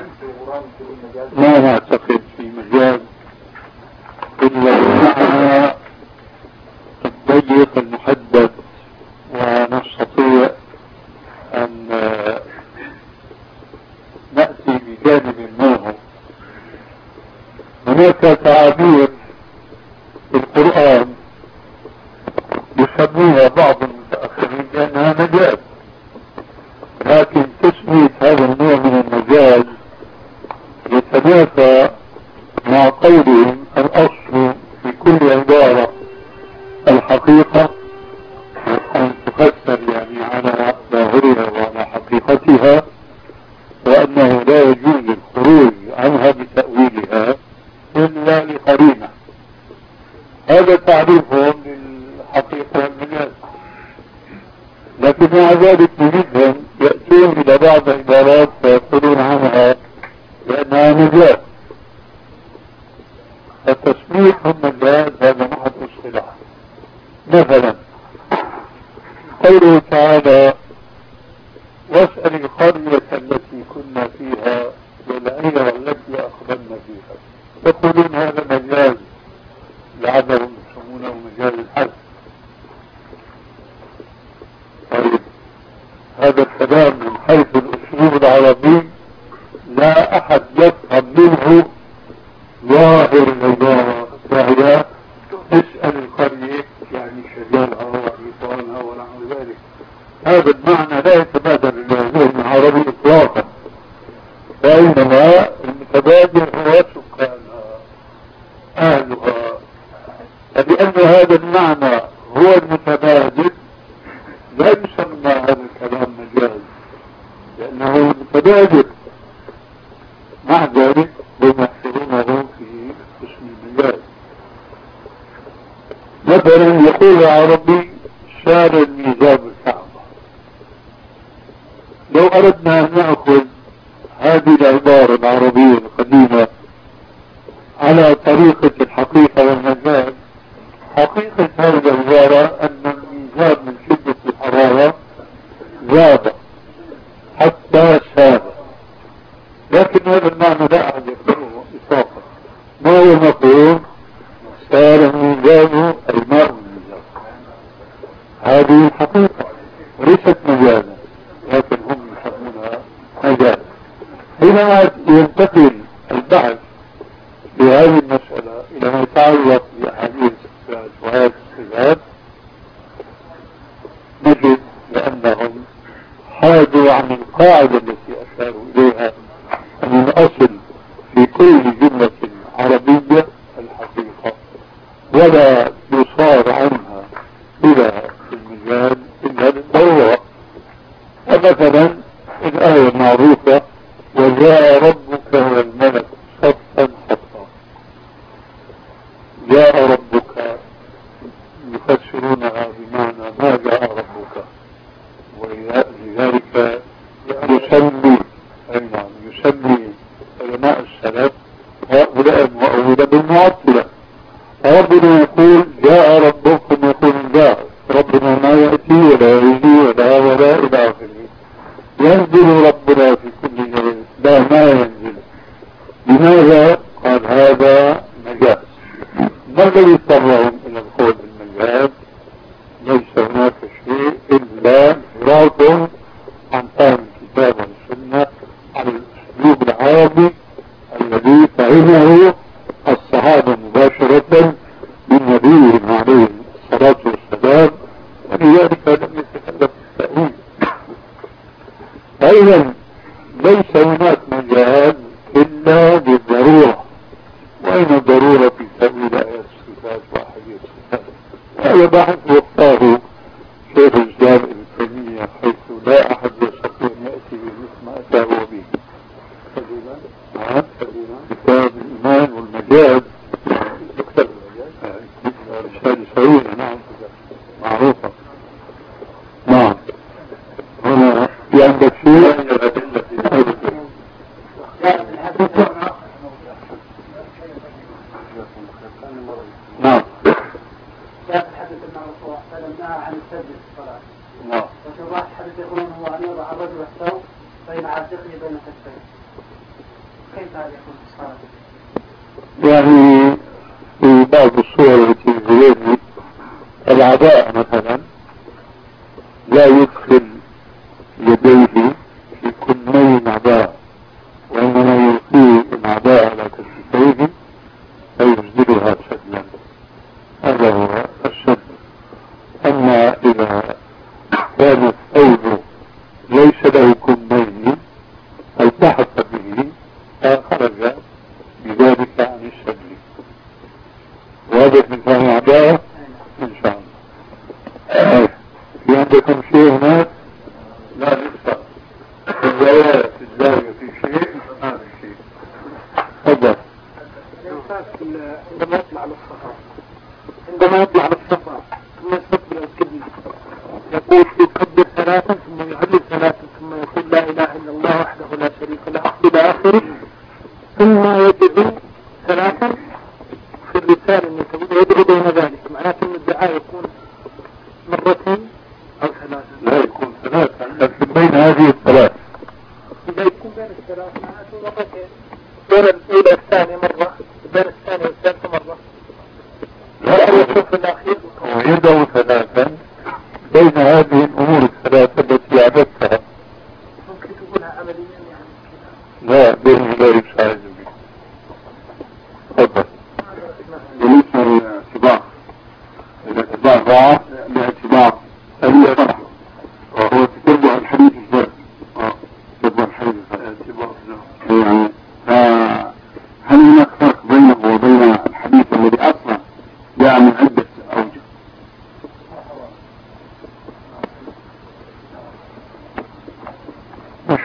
ما نعتقد في مجال إلا المعنى الضيق المحدد، ونستطيع أن نأتي بجانب منه. هناك تعابير في القرآن يسميها بعض المتأخرين بأنها مجاز، لكن تسمية هذا النوع من المجاز يتنافى مع قولهم الأصل في كل عبارة الحقيقة أن تفسر يعني على ظاهرها وعلى حقيقتها، وأنه لا يجوز الخروج عنها بتأويلها إلا لقرينة. هذا تعريفهم للحقيقة والمجاز. لكن مع ذلك نجدهم يأتون إلى بعض عبارات فيقولون عنها لأنها مجاز، فالتسميح مجاز هذا محض اصطلاح. مثلا قوله تعالى واسأل القرية التي كنا فيها والعير التي أقبلنا فيها، يقولون هذا مجاز لعلهم يسمونه مجاز الحذف. طيب هذا الكلام من حيث الأسلوب العربي لا أحد يفهم منه ظاهر العبارة، وهي اسأل القرية يعني شجالها وعيطانها ونحو ذلك. هذا المعنى لا يتبادر إلى ذهن عربي إطلاقا، وإنما المتبادر هو سكانها أهلها. فلأن هذا المعنى هو المتبادل لا يسمى هذا الكلام مجاز، لأنه متبادل. مع ذلك يمثلونه في اسم المجاز. مثلا يقول العربي شار الميزاب الكعبة. لو أردنا أن نأخذ هذه العبارة العربية القديمة على طريقة الحقيقة والمجاز، حقيقة هذه العبارة أن الميزاب من شدة الحرارة زاد حتى ساد، لكن هذا المعنى لا أحد يقدره إطلاقا. ما هو المفهوم؟ سار الميزاب الماء الميزاب. هذه الحقيقة وليست مجازا، لكن هم يسمونها مجاز. حينما ينتقل البحث بهذه المسألة إلى ما يتعلق بأحاديث الصفات وآيات الصفات، نجد بأنهم حادوا عن القاعدة التي أشاروا إليها أن الأصل في كل جملة عربية الحقيقة، ولا يصار عنها إلى المجال إلا للضرورة. فمثلا الآية المعروفة وجاء ربك والملك صفا صفا، جاء ربك يفسرونها بمعنى ما جاء ربك، ولذلك يسمي علماء السلف هؤلاء المؤولة بالمعطلة. ربنا يقول جاء ربكم، يقول جاء ربنا ما يأتي ولا يجي ولا إلى آخره. ينزل ربنا في كل جبل، لا ما ينزل. لماذا؟ قال هذا مجاز. ما الذي اضطرهم إلى القول بالمجاز؟ ليس هناك شيء إلا إرادة عن فهم الكتاب والسنة على الأسلوب العربي الذي فهمه الصحابة مباشرة من نبيهم عليه الصلاة والسلام، ولذلك لم يتكلم بالتأويل. فإذا ليس هناك مجاز إلا بالضرورة. وأين الضرورة في تأويل آيات الصفات وأحاديث الصفات؟ هذا بحث وقته شيخ الإسلام ابن تيمية، حيث لا أحد يستطيع أن يأتي بمثل ما أتى هو به. كتاب الإيمان والمجاز، رسالة سعيدة، نعم معروفة. نعم. هنا في عندك شيء؟ نعم. جاء الحديث المعروف فلمناها عن السجد في الصلاة. نعم. وفي بعض الحديث يقولون هو أن يضع الرجل الثوب بين عاتقه بين كتفيه. كيف هذا يكون في الصلاة؟ يعني في بعض الصور التي يقولون العداء مثلا لا يدخل يديه في كمي العداء، وإنما يلقي العداء على كتفيه فيسجدها سجلا. هذا هو السجد. أما إذا كان الثوب ليس له كمين التحق به فخرج بذلك عن السجد. واضح من فهم العداء إن شاء الله. في عندكم شيء هناك؟ لا لسه. في الزاوية في شيء، ما في شيء. تفضل. عندما يطلع على الصفا ثم يستقبل القبلة يقول يكبر ثلاثا ثم يهلل ثلاثا ثم يقول لا إله إلا الله وحده لا شريك له إلى آخره، ثم يدعو ثلاثا في الرسالة التي يدعو بين ذلك. معناته أن الدعاء يكون مرتين أو ثلاثا؟ لا يكون ثلاثا، لكن بين هذه الثلاث. إذا يكون بين الثلاث معناته مرتين، بين الأولى الثانية مرة، بين الثانية والثالثة مرة. ويدعو ثلاثا بين هذه الأمور الثلاثة التي عددتها. ممكن تقولها عمليا يعني؟ لا، بين لا يساعد به. تفضل. بالنسبة للاعتبار، الاعتبار ضاع باعتبار الفرح، وهو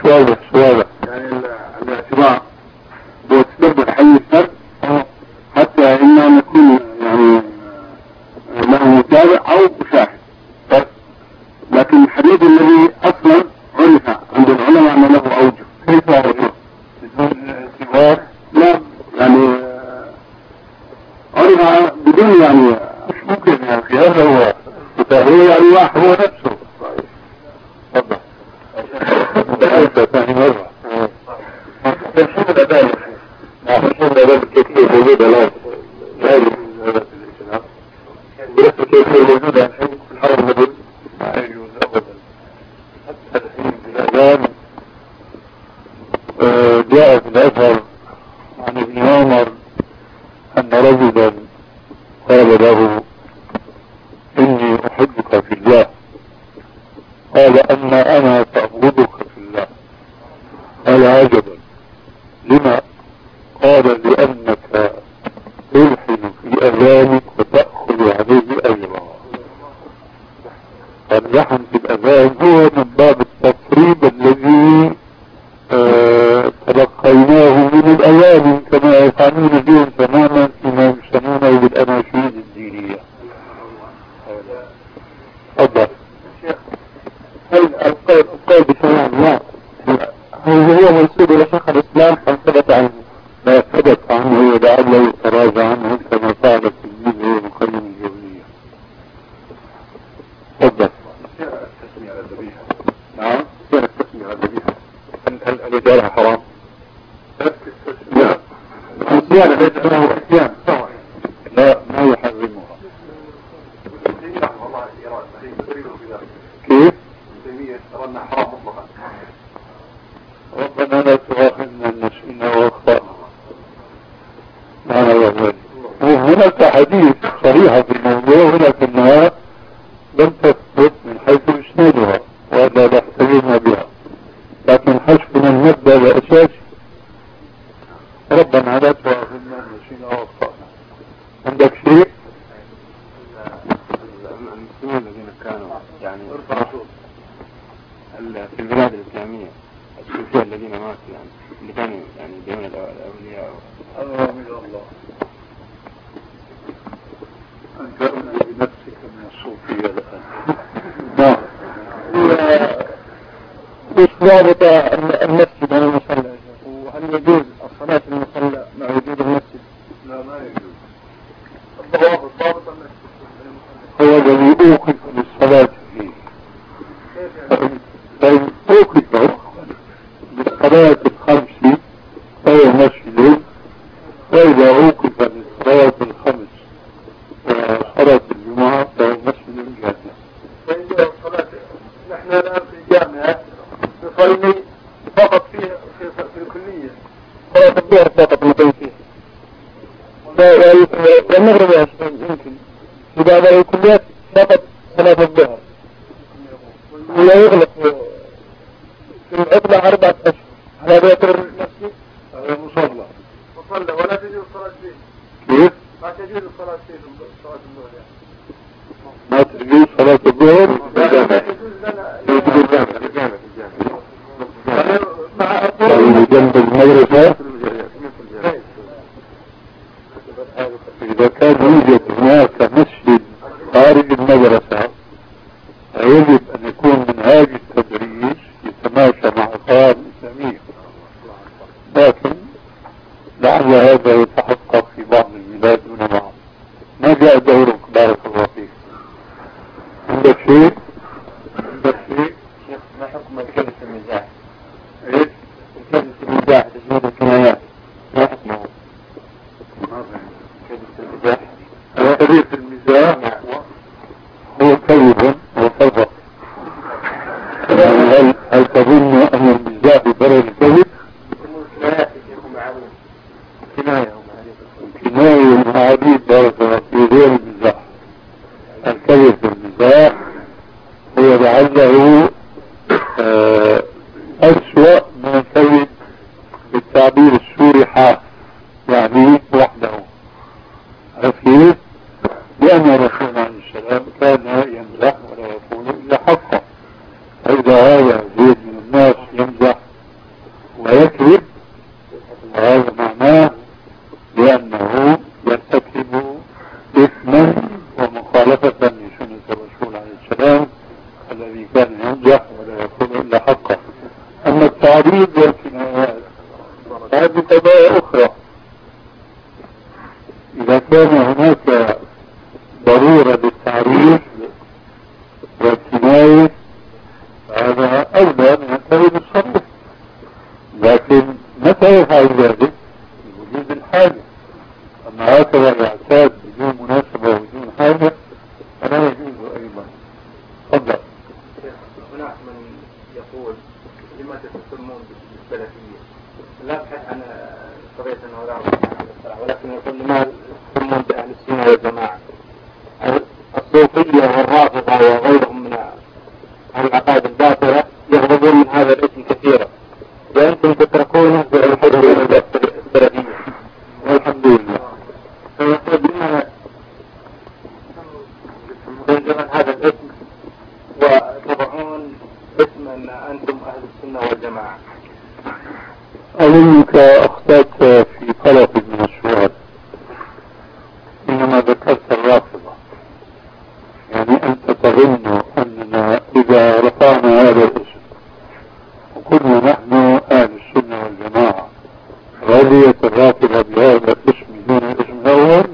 واضح سؤالك. يعني الاعتبار بيتدبر حي الفرد حتى إما نكون يعني له متابع أو مشاهد، لكن الحديث الذي أصلا عرف عند العلماء أن له أوجه، كيف أوجه؟ بدون اعتبار؟ لا يعني عرف بدون يعني مش ممكن يا أخي، هذا هو يعني واحد هو نفسه. تفضل. أنت ثاني مرة. الحمد لله. الحمد لله بالكثير موجودة الآن. هذه الإسلام. بس الكثير موجودة الحين في الحرم المدني. ما يجوز أبدا. حتى الحين في الأذان جاء في الأثر عن ابن عمر أن رجلا قال له إني أحبك في الله، قال أما أنا فأبغضك في الله. قال عجبا، لما؟ قال لأنك تلحن في أذانك وتأخذ عليه أجرا. فاللحن في الأذان هو من باب التقريب الذي تلقيناه من الأواني كما يفعلون اليوم تماما فيما يسمونه بالأناشيد الدينية. تفضل. هل القول بشرع الله هل هو منسوب إلى شيخ الإسلام أم ثبت عنه؟ لا ثبت عنه ولعله يتراجع عنه كما فعل تلميذه ابن القيم الجوزية. تفضل. التسمية على الذبيحة. نعم. التسمية على الذبيحة. هل يجعلها حرام؟ لا. الصيانة ليس له إحسان. لا ما يحرمها. كيف؟ ترى انها حرام مطلقا. ربنا لا تؤاخذنا ان نسينا واخطأنا. وهناك حديث صريحة في الموضوع ولكنها لم تثبت من حيث اسنادها ولا نحتجنا بها، لكن حسبنا المبدأ الأساسي ربنا لا تؤاخذنا ان نسينا واخطأنا. عندك شيء؟ المسلمين الذين كانوا يعني في البلاد الإسلامية الصوفية الذين ماتوا يعني اللي كانوا يعني دون الأولياء. من الله أنت أولي بنفسك من الصوفية الآن. نعم. وش ضابط المسجد عن المصلى؟ وهل يجوز الصلاة في المصلى مع وجود المسجد؟ لا ما يجوز. الضابط المسجد هو الذي أوقف للصلاة فيه. فإن أوقف للصلاة الخمس فهو مسجد، وإذا أوقف للصلاة الخمس وصلاة الجمعة فهو مسجد جامع. فإن الصلاة نحن الآن في الجامعة نصلي فقط في الكلية صلاة الظهر فقط نقيم فيها والمغرب يمكن في بعض الكليات فقط صلاة الظهر ولا يغلق في العطلة 4 أشهر. هذا يعتبر المسجد مصلى ولا تجوز الصلاة فيه. كيف؟ ما تجوز الصلاة فيه صلاة الظهر يعني. ما تجوز صلاة الظهر؟ لا تجوز لنا الجامع جنب المدرسة. إذا كان يوجد هناك مسجد خارج المدرسة يجب أن يكون منهاج التدريس يتماشى مع القواعد الإسلامية، لكن لعل هذا يتحقق في بعض البلاد دون بعض. ما جاء دورك بارك الله فيك. عندك شيء؟ ما حكم الكذب في المزاح؟ ايش؟ الكذب في المزاح تجميل الكنايات ما حكمه؟ الكذب في المزاح الكذب في المزاح هو كذب وكذب. هل تظن أن المزاح بضرر الكذب؟ كناية المعاريف بارك الله في غير المزاح. الكذب في المزاح هو لعله أسوأ من الكذب بالتعبير السوري حاف يعني وحده. عرفت؟ لأن الرسول عليه السلام كان يمزح ولا يقول إلا حقا. فإذا هذا زيد من الناس يمزح يمزح ولا يقول إلا حقه. أما التعريض والكنايات هذه قضايا أخرى. إذا كان هناك ضرورة للتعريض والكناية هذا أولى من التعريض الصريح، لكن متى يفعل ذلك؟ بوجود الحاجة. أما هكذا الاعتاد بدون مناسبة وبدون حاجة فلا يجوز أيضا. تفضل. هناك من يقول لماذا تسمون بالسلفية؟ لا أبحث عن قضية أنه لا الصلاة، ولكن يقول لماذا تسمون بأهل السنة والجماعة؟ الصوفية والرافضة وغيرهم من العقائد الباطلة يغضبون من هذا الاسم كثيرا، وأنتم تتركونه بالحجر السلفية والحمد لله. فيقول لماذا تنزلون هذا الاسم وتضعون اسم أن أنتم أهل السنة والجماعة؟ أظنك أخطأت في طرف من السؤال، إنما ذكرت الرافضة. يعني أنت تظن أننا إذا رفعنا هذا الاسم وقلنا نحن أهل السنة والجماعة رضيت الرافضة بهذا الاسم دون الاسم الأول،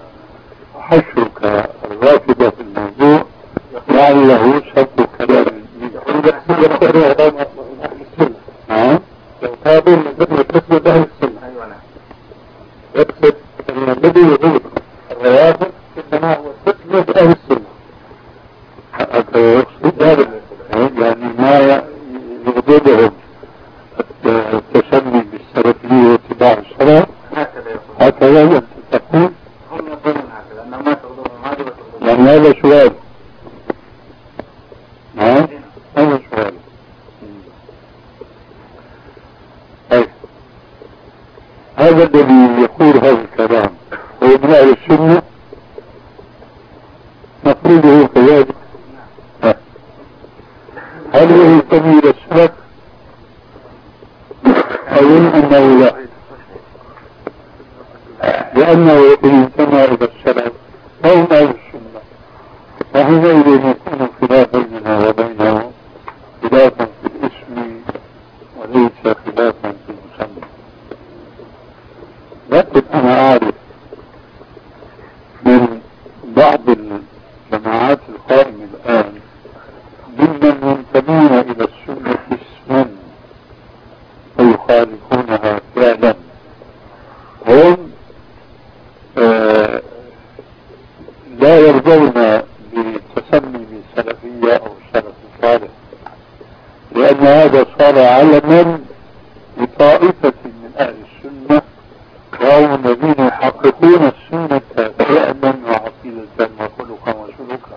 حشرك الرافضة في الموضوع لعله سبب كلام منك. لو تابعوا من ضمن الاسم أهل السنة يقصد أن الذي يغيب الروافض إنما هو تسمية أهل السنة. يقصد هذا يعني ما يغضبهم التسمي بالسلفية واتباع الصلاة. هكذا أنت تقول؟ هم يقولون هكذا أنه ما تغضبهم هذا وتغضبهم. يعني هذا سؤال. هذا سؤال. هذا الذي يقول هذا الكلام هو من أهل السنة، مفروضه كذلك. هل هو ينتمي إلى السلف؟ أظن أنه لا، لأنه إن انتمى إلى السلف فهم أهل السنة، وحينئذ يكون خلافا بيننا وبينه، خلافا في الاسم وليس خلافا في المسمى. لكن أنا أعرف من بعض الجماعات القائمة الآن ممن ينتمون إلى السنة اسما ويخالفونها فعلا، هم لا يرضون بالتسمي بالسلفية أو السلف الصالح، لأن هذا صار علما لطائفة من أهل السنة، وهم الذين يحققون السنة فعلا وعقيدة وخلقا وسلوكا.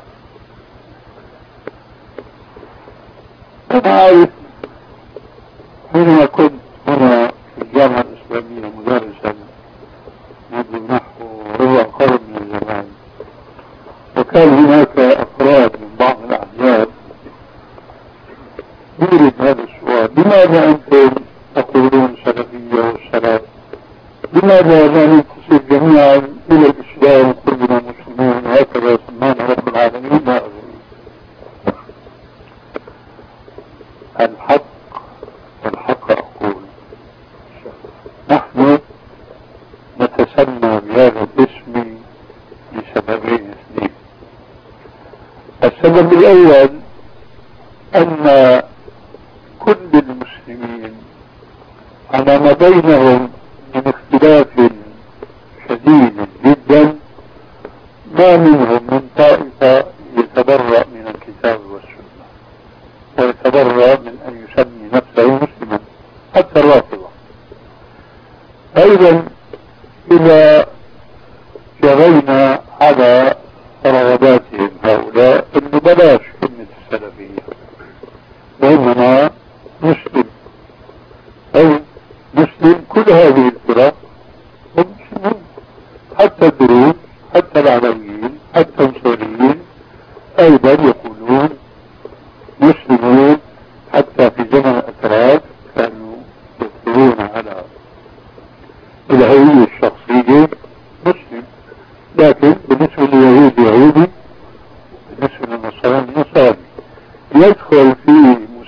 أنا أعرف حينما كنت هنا في الجامعة الإسلامية مدرسا منذ نحو ربع قرن من الزمان، وكان هناك أفراد من بعض الأحزاب يورد هذا السؤال: لماذا أنتم تقولون سلفية والسلف؟ لماذا لا ننتسب جميعا إلى الإسلام كلنا مسلمون وهكذا سمانا رب العالمين؟ لا أدري. الحق أقول نحن نتسمى بهذا الاسم لسببين اثنين. السبب الأول أن كل المسلمين على ما بينهم من اختلاف شديد جدا ما منهم من طائفة يتبرأ من الكتاب والسنة ويتبرأ من أن يسمي نفسه مسلما، حتى الرافضة. أيضا إذا جرينا على رغباتهم هؤلاء أنه بلاش كلمة السلفية وإنما مسلم، أي مسلم، كل هذه الفرق هم مسلمون، حتى الدروز، حتى العلويين، حتى النصريين أيضا يقولون مسلمون. حتى في زمن الأتراك كانوا يقولون على الهوية الشخصية مسلم، لكن بالنسبة لليهود يهودي، بالنسبة للنصارى نصراني. يدخل في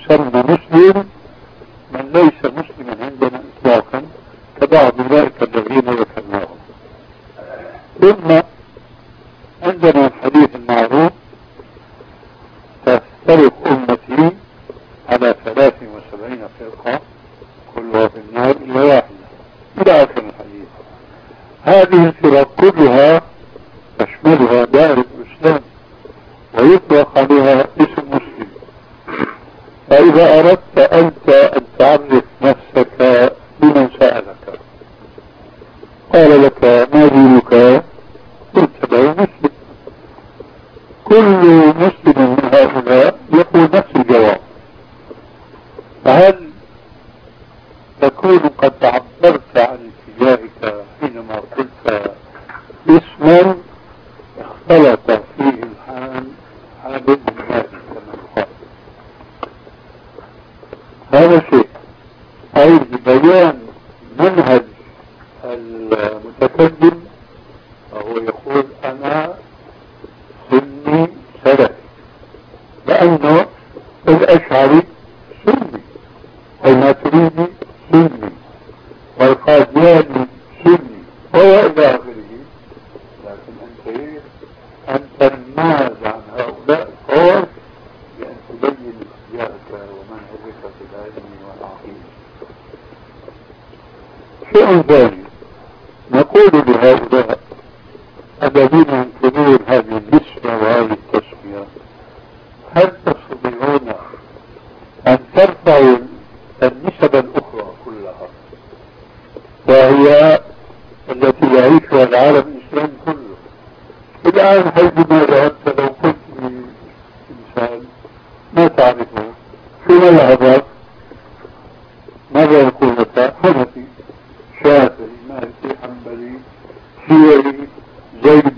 يسمى مسلم من ليس مسلما عندنا إطلاقا كبعض أولئك الذين ذكرناهم. ثم عندنا الحديث المعروف تفترق أمتي على 73 فرقة كلها في النار إلا واحدة إلى آخر الحديث. هذه الفرق كلها تشملها دائرة الإسلام ويطلق عليها اسم مسلم. فإذا أردت أنت أن تعرف نفسك بمن سألك قال لك ما دينك قلت له مسلم. كل مسلم من هؤلاء يقول نفس الجواب. فهل تكون قد عبرت عن اتجاهك حينما قلت اسما اختلط فيه الحال عابد الناس كما يقال؟ هذا شيء. أي ببيان منهج المتكلم وهو يقول أنا سني سلفي، لأنه الأشعري سني والماتريدي سني والقادياني سني وإلى آخره. لكن أن تنماز عن هؤلاء الطوائف بأن تبين اتجاهك ومنهجك في العلم والعقيدة. شيء ثاني نقول لهؤلاء الذين ينكرون هذه النسبة وهذه التسمية هل تستطيعون أن ترفعوا النسب الأخرى كلها وهي التي يعيشها العالم الإسلامي كله؟ الآن حيثما ذهبت لو قلت لإنسان ما تعرفه شو مذهبك؟ ماذا يقول لك؟ حنفي، شافعي، مالكي، حنبلي، شيعي، زيدي،